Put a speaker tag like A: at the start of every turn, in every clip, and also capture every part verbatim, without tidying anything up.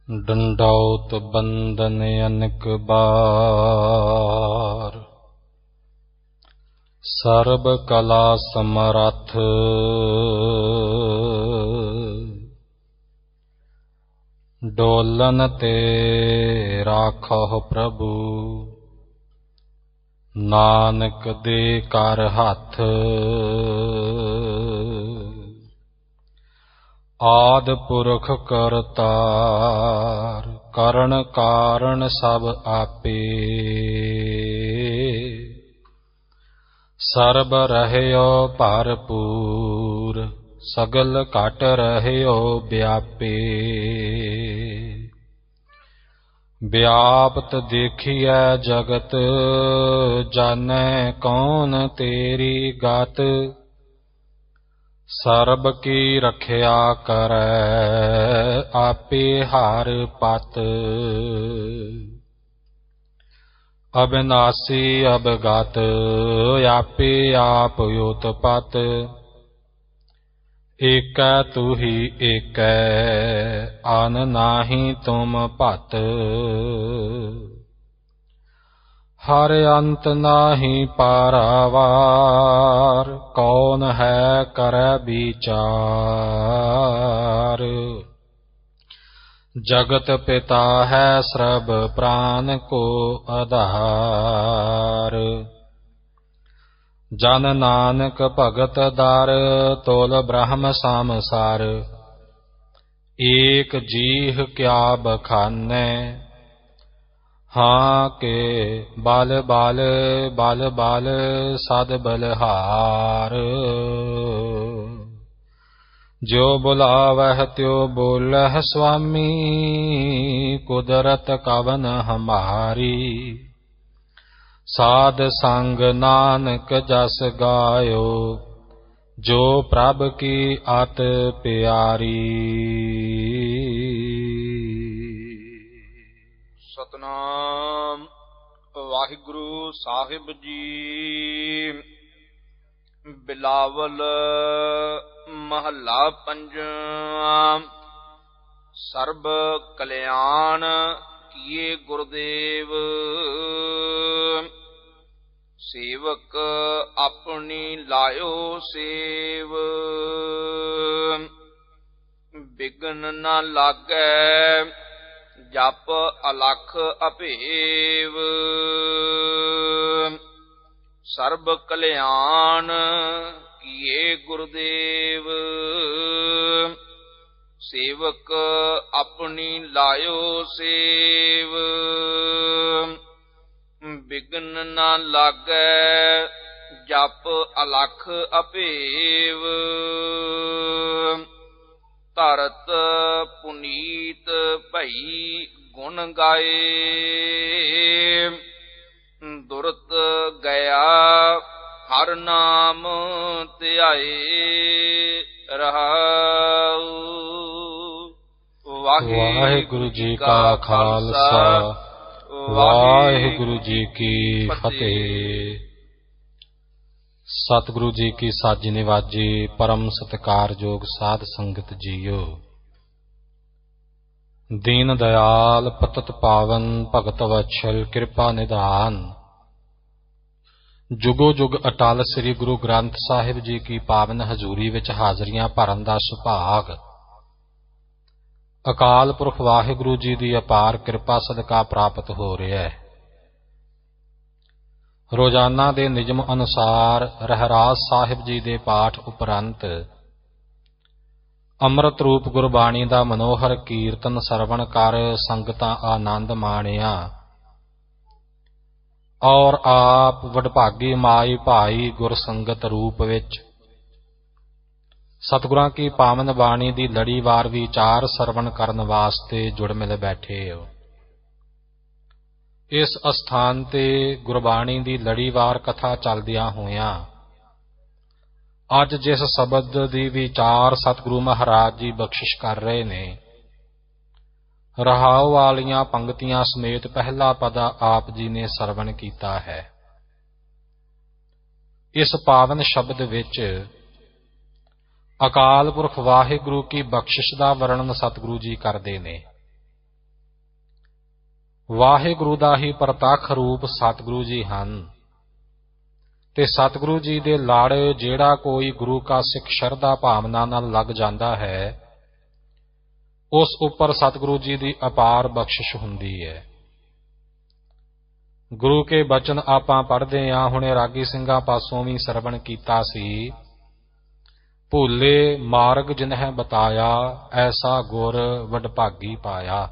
A: ਡੰਡੌਤ ਬੰਦਨ ਅਨਕ ਬਾਰ, ਸਰਬ ਕਲਾ ਸਮਰੱਥ। ਡੋਲਨ ਤੇ ਰਾਖਹੁ ਪ੍ਰਭੂ, ਨਾਨਕ ਦੇ ਕਰ ਹੱਥ। ਆਦਿ ਪੁਰਖ ਕਰਤਾਰ, ਕਰਨ ਕਾਰਨ ਸਭ ਆਪੇ। ਸਰਬ ਰਹਿਓ ਭਰਪੂਰ, ਸਗਲ ਘਟ ਰਹਿਓ ਵਿਆਪੇ। ਵਿਆਪਤ ਦੇਖੀਐ ਜਗਤ, ਜਾਣੈ ਕੌਣ ਤੇਰੀ ਗਤ। ਸਰਬ ਕੀ ਰਖਿਆ ਕਰੈ, ਆਪੇ ਹਰ ਪਤ। ਅਬਿਨਾਸੀ ਅਬਗਤ, ਆਪੇ ਆਪ ਉਤਪਤ। ਏਕੈ ਤੁਹੀ ਏਕੈ, ਅਨ ਨਾਹੀ ਤੁਮ ਭਤ। ਹਰ ਅੰਤ ਨਾਹੀ ਪਾਰਾਵਾਰ, ਕੌਣ ਹੈ ਕਰੈ ਵਿਚਾਰ। ਜਗਤ ਪਿਤਾ ਹੈ ਸਰਬ ਪ੍ਰਾਨ ਕੋ ਆਧਾਰ। ਜਨ ਨਾਨਕ ਭਗਤ ਦਰ, ਤੋਲ ਬ੍ਰਹਮ ਸੰਸਾਰ। ਏਕ ਜੀਹ ਕਿਆ ਬਖਾਨੈ, ਹਾਂ ਕੇ ਬਲ ਬਲ ਬਲ ਬਲ ਸਦ ਬਲਹਾਰ। ਜੋ ਬੁਲਾਵਹਿ ਤਿਉ ਬੋਲਹਿ ਸੁਆਮੀ, ਕੁਦਰਤ ਕਵਨ ਹਮਾਰੀ। ਸਾਧ ਸੰਗ ਨਾਨਕ ਜਸ ਗਾਇਓ, ਜੋ ਪ੍ਰਭ ਕੀ ਅਤ ਪਿਆਰੀ।
B: ਸਤਨਾਮ ਵਾਹਿਗੁਰੂ ਸਾਹਿਬ ਜੀ। ਬਿਲਾਵਲ ਮਹੱਲਾ ਪੰਜਵਾਂ। ਸਰਬ ਕਲਿਆਣ ਕੀਏ ਗੁਰਦੇਵ, ਸੇਵਕ ਆਪਣੀ ਲਾਇਓ ਸੇਵ। ਬਿਗਨ ਨਾ ਲਾਗੈ, ਜਪ ਅਲਖ ਅਭੇਵ। ਸਰਬ ਕਲਿਆਣ ਕੀਏ ਗੁਰਦੇਵ, ਸੇਵਕ ਆਪਣੀ ਲਾਇਓ ਸੇਵ। ਬਿਗਨ ਨਾ ਲਾਗੈ, ਜਪ ਅਲਖ ਅਭੇਵ। ਧਰਤ ਪੁਨੀਤ ਭਈ ਗੁਣ ਗਾਏ, ਦੁਰਤ ਗਿਆ ਹਰ ਨਾਮ ਧਿਆਏ ਰਹਾਉ।
A: ਵਾਹਿਗੁਰੂ ਜੀ ਕਾ ਖਾਲਸਾ, ਵਾਹਿਗੁਰੂ ਜੀ ਕੀ ਫਤਿਹ। ਸਤਿਗੁਰੂ ਜੀ ਕੀ ਸਾਜੀ ਨਿਵਾਜੀ, ਪਰਮ ਸਤਿਕਾਰਯੋਗ ਸਾਧ ਸੰਗਤ ਜੀਓ। ਦੀਨ ਦਇਆਲ ਪਤਿਤ ਪਾਵਨ, ਭਗਤ ਵਤਸਲ ਕਿਰਪਾ ਨਿਧਾਨ। ਜੁਗੋ ਜੁਗ ਅਟਲ ਸ੍ਰੀ ਗੁਰੂ ਗ੍ਰੰਥ ਸਾਹਿਬ ਜੀ ਕੀ ਪਾਵਨ ਹਜ਼ੂਰੀ ਵਿੱਚ ਹਾਜ਼ਰੀਆਂ ਭਰਨ ਦਾ ਸੁਭਾਗ ਅਕਾਲ ਪੁਰਖ ਵਾਹਿਗੁਰੂ ਜੀ ਦੀ ਅਪਾਰ ਕਿਰਪਾ ਸਦਕਾ ਪ੍ਰਾਪਤ ਹੋ ਰਿਹਾ ਹੈ। ਰੋਜ਼ਾਨਾ ਦੇ ਨਿਯਮ ਅਨੁਸਾਰ ਰਹਿਰਾਸ ਸਾਹਿਬ ਜੀ ਦੇ ਪਾਠ ਉਪਰੰਤ ਅੰਮ੍ਰਿਤ ਰੂਪ ਗੁਰਬਾਣੀ ਦਾ ਮਨੋਹਰ ਕੀਰਤਨ ਸਰਵਣ ਕਰ ਸੰਗਤਾਂ ਆਨੰਦ ਮਾਣਿਆ। ਔਰ ਆਪ ਵਡਭਾਗੀ ਮਾਈ ਭਾਈ ਗੁਰਸੰਗਤ ਰੂਪ ਵਿੱਚ ਸਤਿਗੁਰਾਂ ਕੀ ਪਾਵਨ ਬਾਣੀ ਦੀ ਲੜੀਵਾਰ ਵਿਚਾਰ ਸਰਵਣ ਕਰਨ ਵਾਸਤੇ ਜੁੜ ਮਿਲ ਬੈਠੇ ਹੋ। ਇਸ ਅਸਥਾਨ ਤੇ ਗੁਰਬਾਣੀ ਦੀ ਲੜੀਵਾਰ ਕਥਾ ਚੱਲਦਿਆਂ ਹੋਇਆਂ ਅੱਜ ਜਿਸ ਸ਼ਬਦ ਦੀ ਵਿਚਾਰ ਸਤਿਗੁਰੂ ਮਹਾਰਾਜ ਜੀ ਬਖਸ਼ਿਸ਼ ਕਰ ਰਹੇ ਨੇ, ਰਹਾਉ ਵਾਲੀਆਂ ਪੰਗਤੀਆਂ ਸਮੇਤ ਪਹਿਲਾ ਪਦਾ ਆਪ ਜੀ ਨੇ ਸਰਵਣ ਕੀਤਾ ਹੈ। ਇਸ ਪਾਵਨ ਸ਼ਬਦ ਵਿੱਚ ਅਕਾਲ ਪੁਰਖ ਵਾਹਿਗੁਰੂ ਕੀ ਬਖਸ਼ਿਸ਼ ਦਾ ਵਰਣਨ ਸਤਿਗੁਰੂ ਜੀ ਕਰਦੇ ਨੇ। ਵਾਹਿਗੁਰੂ ਦਾ ਹੀ ਪ੍ਰਤੱਖ ਰੂਪ ਸਤਿਗੁਰੂ ਜੀ ਹਨ ਤੇ ਸਤਿਗੁਰੂ ਜੀ ਦੇ ਲੜ ਜਿਹੜਾ ਕੋਈ ਗੁਰੂ ਕਾ ਸਿੱਖ ਸ਼ਰਧਾ ਭਾਵਨਾ ਨਾਲ ਲੱਗ ਜਾਂਦਾ ਹੈ ਉਸ ਉੱਪਰ ਸਤਿਗੁਰੂ ਜੀ ਦੀ ਅਪਾਰ ਬਖਸ਼ਿਸ਼ ਹੁੰਦੀ ਹੈ। ਗੁਰੂ ਕੇ ਬਚਨ ਆਪਾਂ ਪੜ੍ਹਦੇ ਹਾਂ, ਹੁਣੇ ਰਾਗੀ ਸਿੰਘਾਂ ਪਾਸੋਂ ਵੀ ਸਰਵਣ ਕੀਤਾ ਸੀ। ਭੂਲੇ ਮਾਰਗ ਜਿਨਹਿ ਬਤਾਇਆ, ਐਸਾ ਗੁਰ ਵਡਭਾਗੀ ਪਾਇਆ।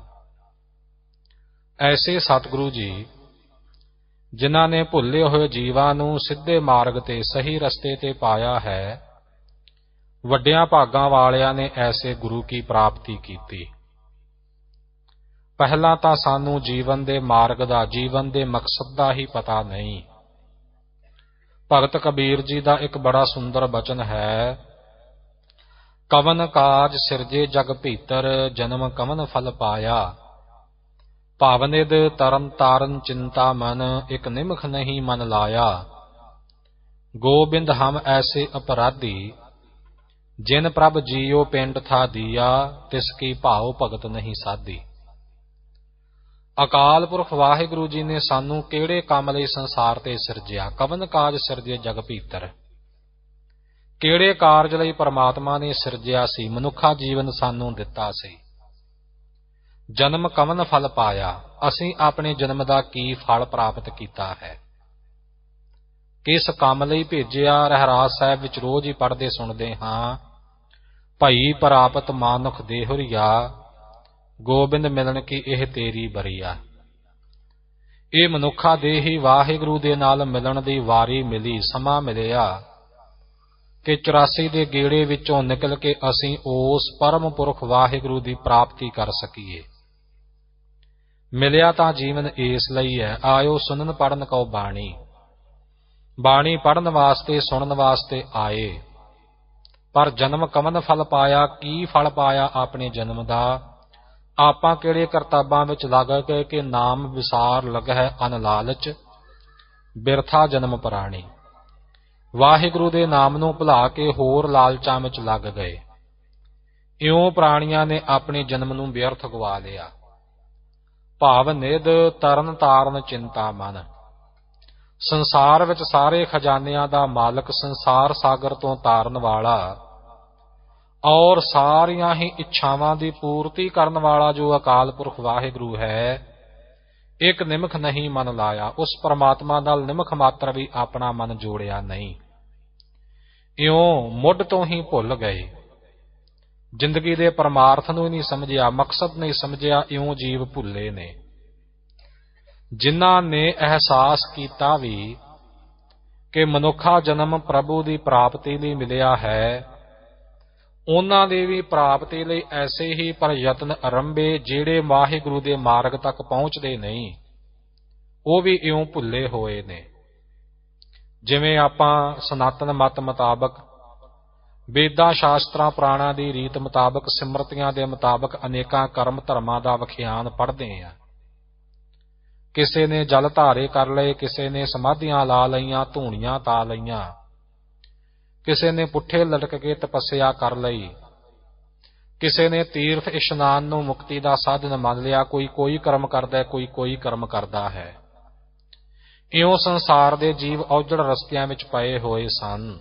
A: ਐਸੇ ਸਤਿਗੁਰੂ ਜੀ ਜਿਨ੍ਹਾਂ ਨੇ ਭੁੱਲੇ ਹੋਏ ਜੀਵਾਂ ਨੂੰ ਸਿੱਧੇ ਮਾਰਗ ਤੇ ਸਹੀ ਰਸਤੇ ਤੇ ਪਾਇਆ ਹੈ, ਵੱਡਿਆਂ ਭਾਗਾਂ ਵਾਲਿਆਂ ਨੇ ਐਸੇ ਗੁਰੂ ਕੀ ਪ੍ਰਾਪਤੀ ਕੀਤੀ। ਪਹਿਲਾਂ ਤਾਂ ਸਾਨੂੰ ਜੀਵਨ ਦੇ ਮਾਰਗ ਦਾ, ਜੀਵਨ ਦੇ ਮਕਸਦ ਦਾ ਹੀ ਪਤਾ ਨਹੀਂ। ਭਗਤ ਕਬੀਰ ਜੀ ਦਾ ਇੱਕ ਬੜਾ ਸੁੰਦਰ ਬਚਨ ਹੈ, ਕਵਨ ਕਾਜ ਸਿਰਜੇ ਜਗ ਭੀਤਰ, ਜਨਮ ਕਵਨ ਫਲ ਪਾਇਆ। ਭਾਵਨਿਦ ਤਰਨ ਤਾਰਨ ਚਿੰਤਾ ਮਨ, ਇੱਕ ਨਿਮਖ ਨਹੀਂ ਮਨ ਲਾਇਆ। ਗੋਬਿੰਦ ਹਮ ਐਸੇ ਅਪਰਾਧੀ, ਜਿਨ ਪ੍ਰਭ ਜੀਓ ਪਿੰਡ ਥਾ ਦੀਆ, ਤਿਸ ਕੀ ਭਾਉ ਭਗਤ ਨਹੀਂ ਸਾਧੀ। ਅਕਾਲ ਪੁਰਖ ਵਾਹਿਗੁਰੂ ਜੀ ਨੇ ਸਾਨੂੰ ਕਿਹੜੇ ਕੰਮ ਲਈ ਸੰਸਾਰ ਤੇ ਸਿਰਜਿਆ? ਕਵਨ ਕਾਜ ਸਿਰਜੇ ਜਗ ਭੀਤਰ, ਕਿਹੜੇ ਕਾਰਜ ਲਈ ਪਰਮਾਤਮਾ ਨੇ ਸਿਰਜਿਆ ਸੀ? ਮਨੁੱਖਾ ਜੀਵਨ ਸਾਨੂੰ ਦਿੱਤਾ ਸੀ। ਜਨਮ ਕਵਨ ਫਲ ਪਾਇਆ, ਅਸੀਂ ਆਪਣੇ ਜਨਮ ਦਾ ਕੀ ਫਲ ਪ੍ਰਾਪਤ ਕੀਤਾ ਹੈ? ਕਿਸ ਕੰਮ ਲਈ ਭੇਜਿਆ? ਰਹਿਰਾਸ ਸਾਹਿਬ ਵਿੱਚ ਰੋਜ਼ ਹੀ ਪੜ੍ਹਦੇ ਸੁਣਦੇ ਹਾਂ, ਭਈ ਪ੍ਰਾਪਤ ਮਾਨੁਖ ਦੇਹੁਰੀਆ, ਗੋਬਿੰਦ ਮਿਲਣ ਕੀ ਇਹ ਤੇਰੀ ਬਰੀਆ। ਇਹ ਮਨੁੱਖਾ ਦੇ ਹੀ ਵਾਹਿਗੁਰੂ ਦੇ ਨਾਲ ਮਿਲਣ ਦੀ ਵਾਰੀ ਮਿਲੀ, ਸਮਾਂ ਮਿਲਿਆ ਕਿ ਚੁਰਾਸੀ ਦੇ ਗੇੜੇ ਵਿੱਚੋਂ ਨਿਕਲ ਕੇ ਅਸੀਂ ਉਸ ਪਰਮ ਪੁਰਖ ਵਾਹਿਗੁਰੂ ਦੀ ਪ੍ਰਾਪਤੀ ਕਰ ਸਕੀਏ। ਮਿਲਿਆ ਤਾਂ ਜੀਵਨ ਇਸ ਲਈ ਹੈ, ਆਇਓ ਸੁਣਨ ਪੜਨ ਕਉ ਬਾਣੀ। ਬਾਣੀ ਪੜਨ ਵਾਸਤੇ, ਸੁਣਨ ਵਾਸਤੇ ਆਏ, ਪਰ ਜਨਮ ਕਵਨ ਫਲ ਪਾਇਆ? ਕੀ ਫਲ ਪਾਇਆ ਆਪਣੇ ਜਨਮ ਦਾ? ਆਪਾਂ ਕਿਹੜੇ ਕਰਤੱਬਾਂ ਵਿੱਚ ਲੱਗ ਗਏ ਕਿ ਨਾਮ ਵਿਸਾਰ ਲਗਹਿ ਅਨ ਲਾਲਚ, ਬਿਰਥਾ ਜਨਮ ਪ੍ਰਾਣੀ। ਵਾਹਿਗੁਰੂ ਦੇ ਨਾਮ ਨੂੰ ਭੁਲਾ ਕੇ ਹੋਰ ਲਾਲਚਾਂ ਵਿੱਚ ਲੱਗ ਗਏ। ਇਉਂ ਪ੍ਰਾਣੀਆਂ ਨੇ ਆਪਣੇ ਜਨਮ ਨੂੰ ਵਿਅਰਥ ਗਵਾ ਲਿਆ। ਭਾਵ ਨਿਧ ਤਰਨ ਤਾਰਨ ਚਿੰਤਾ ਮਨ। ਸੰਸਾਰ ਵਿੱਚ ਸਾਰੇ ਖਜ਼ਾਨਿਆਂ ਦਾ ਮਾਲਕ, ਸੰਸਾਰ ਸਾਗਰ ਤੋਂ ਤਾਰਨ ਵਾਲਾ ਔਰ ਸਾਰੀਆਂ ਹੀ ਇੱਛਾਵਾਂ ਦੀ ਪੂਰਤੀ ਕਰਨ ਵਾਲਾ ਜੋ ਅਕਾਲ ਪੁਰਖ ਵਾਹਿਗੁਰੂ ਹੈ, ਇੱਕ ਨਿਮਖ ਨਹੀਂ ਮਨ ਲਾਇਆ। ਉਸ ਪਰਮਾਤਮਾ ਨਾਲ ਨਿਮਖ ਮਾਤਰ ਵੀ ਆਪਣਾ ਮਨ ਜੋੜਿਆ ਨਹੀਂ। ਇਉਂ ਮੁੱਢ ਤੋਂ ਹੀ ਭੁੱਲ ਗਏ। ਜ਼ਿੰਦਗੀ ਦੇ ਪਰਮਾਰਥ ਨੂੰ ਹੀ ਨਹੀਂ ਸਮਝਿਆ, ਮਕਸਦ ਨਹੀਂ ਸਮਝਿਆ। ਇਉਂ ਜੀਵ ਭੁੱਲੇ ਨੇ। ਜਿਨ੍ਹਾਂ ਨੇ ਅਹਿਸਾਸ ਕੀਤਾ ਵੀ ਕਿ ਮਨੁੱਖਾ ਜਨਮ ਪ੍ਰਭੂ ਦੀ ਪ੍ਰਾਪਤੀ ਲਈ ਮਿਲਿਆ ਹੈ, ਉਹਨਾਂ ਦੇ ਵੀ ਪ੍ਰਾਪਤੀ ਲਈ ਐਸੇ ਹੀ ਪ੍ਰਯਤਨ ਆਰੰਭੇ ਜਿਹੜੇ ਵਾਹਿਗੁਰੂ ਦੇ ਮਾਰਗ ਤੱਕ ਪਹੁੰਚਦੇ ਨਹੀਂ। ਉਹ ਵੀ ਇਉਂ ਭੁੱਲੇ ਹੋਏ ਨੇ। ਜਿਵੇਂ ਆਪਾਂ ਸਨਾਤਨ ਮਤ ਮੁਤਾਬਕ, ਵੇਦਾਂ ਸ਼ਾਸਤਰਾਂ ਪੁਰਾਣਾਂ ਦੀ ਰੀਤ ਮੁਤਾਬਕ, ਸਿਮਰਤੀਆਂ ਦੇ ਮੁਤਾਬਕ ਅਨੇਕਾਂ ਕਰਮ ਧਰਮਾਂ ਦਾ ਵਿਖਿਆਨ ਪੜ੍ਹਦੇ ਹਾਂ। ਕਿਸੇ ਨੇ ਜਲ ਧਾਰੇ ਕਰ ਲਏ, ਕਿਸੇ ਨੇ ਸਮਾਧੀਆਂ ਲਾ ਲਈਆਂ, ਧੂਣੀਆਂ ਤਾ ਲਈਆਂ, ਕਿਸੇ ਨੇ ਪੁੱਠੇ ਲਟਕ ਕੇ ਤਪੱਸਿਆ ਕਰ ਲਈ, ਕਿਸੇ ਨੇ ਤੀਰਥ ਇਸ਼ਨਾਨ ਨੂੰ ਮੁਕਤੀ ਦਾ ਸਾਧਨ ਮੰਨ ਲਿਆ। ਕੋਈ ਕੋਈ ਕਰਮ ਕਰਦਾ, ਕੋਈ ਕੋਈ ਕਰਮ ਕਰਦਾ ਹੈ। ਇਉਂ ਸੰਸਾਰ ਦੇ ਜੀਵ ਔਜੜ ਰਸਤਿਆਂ ਵਿੱਚ ਪਏ ਹੋਏ ਸਨ।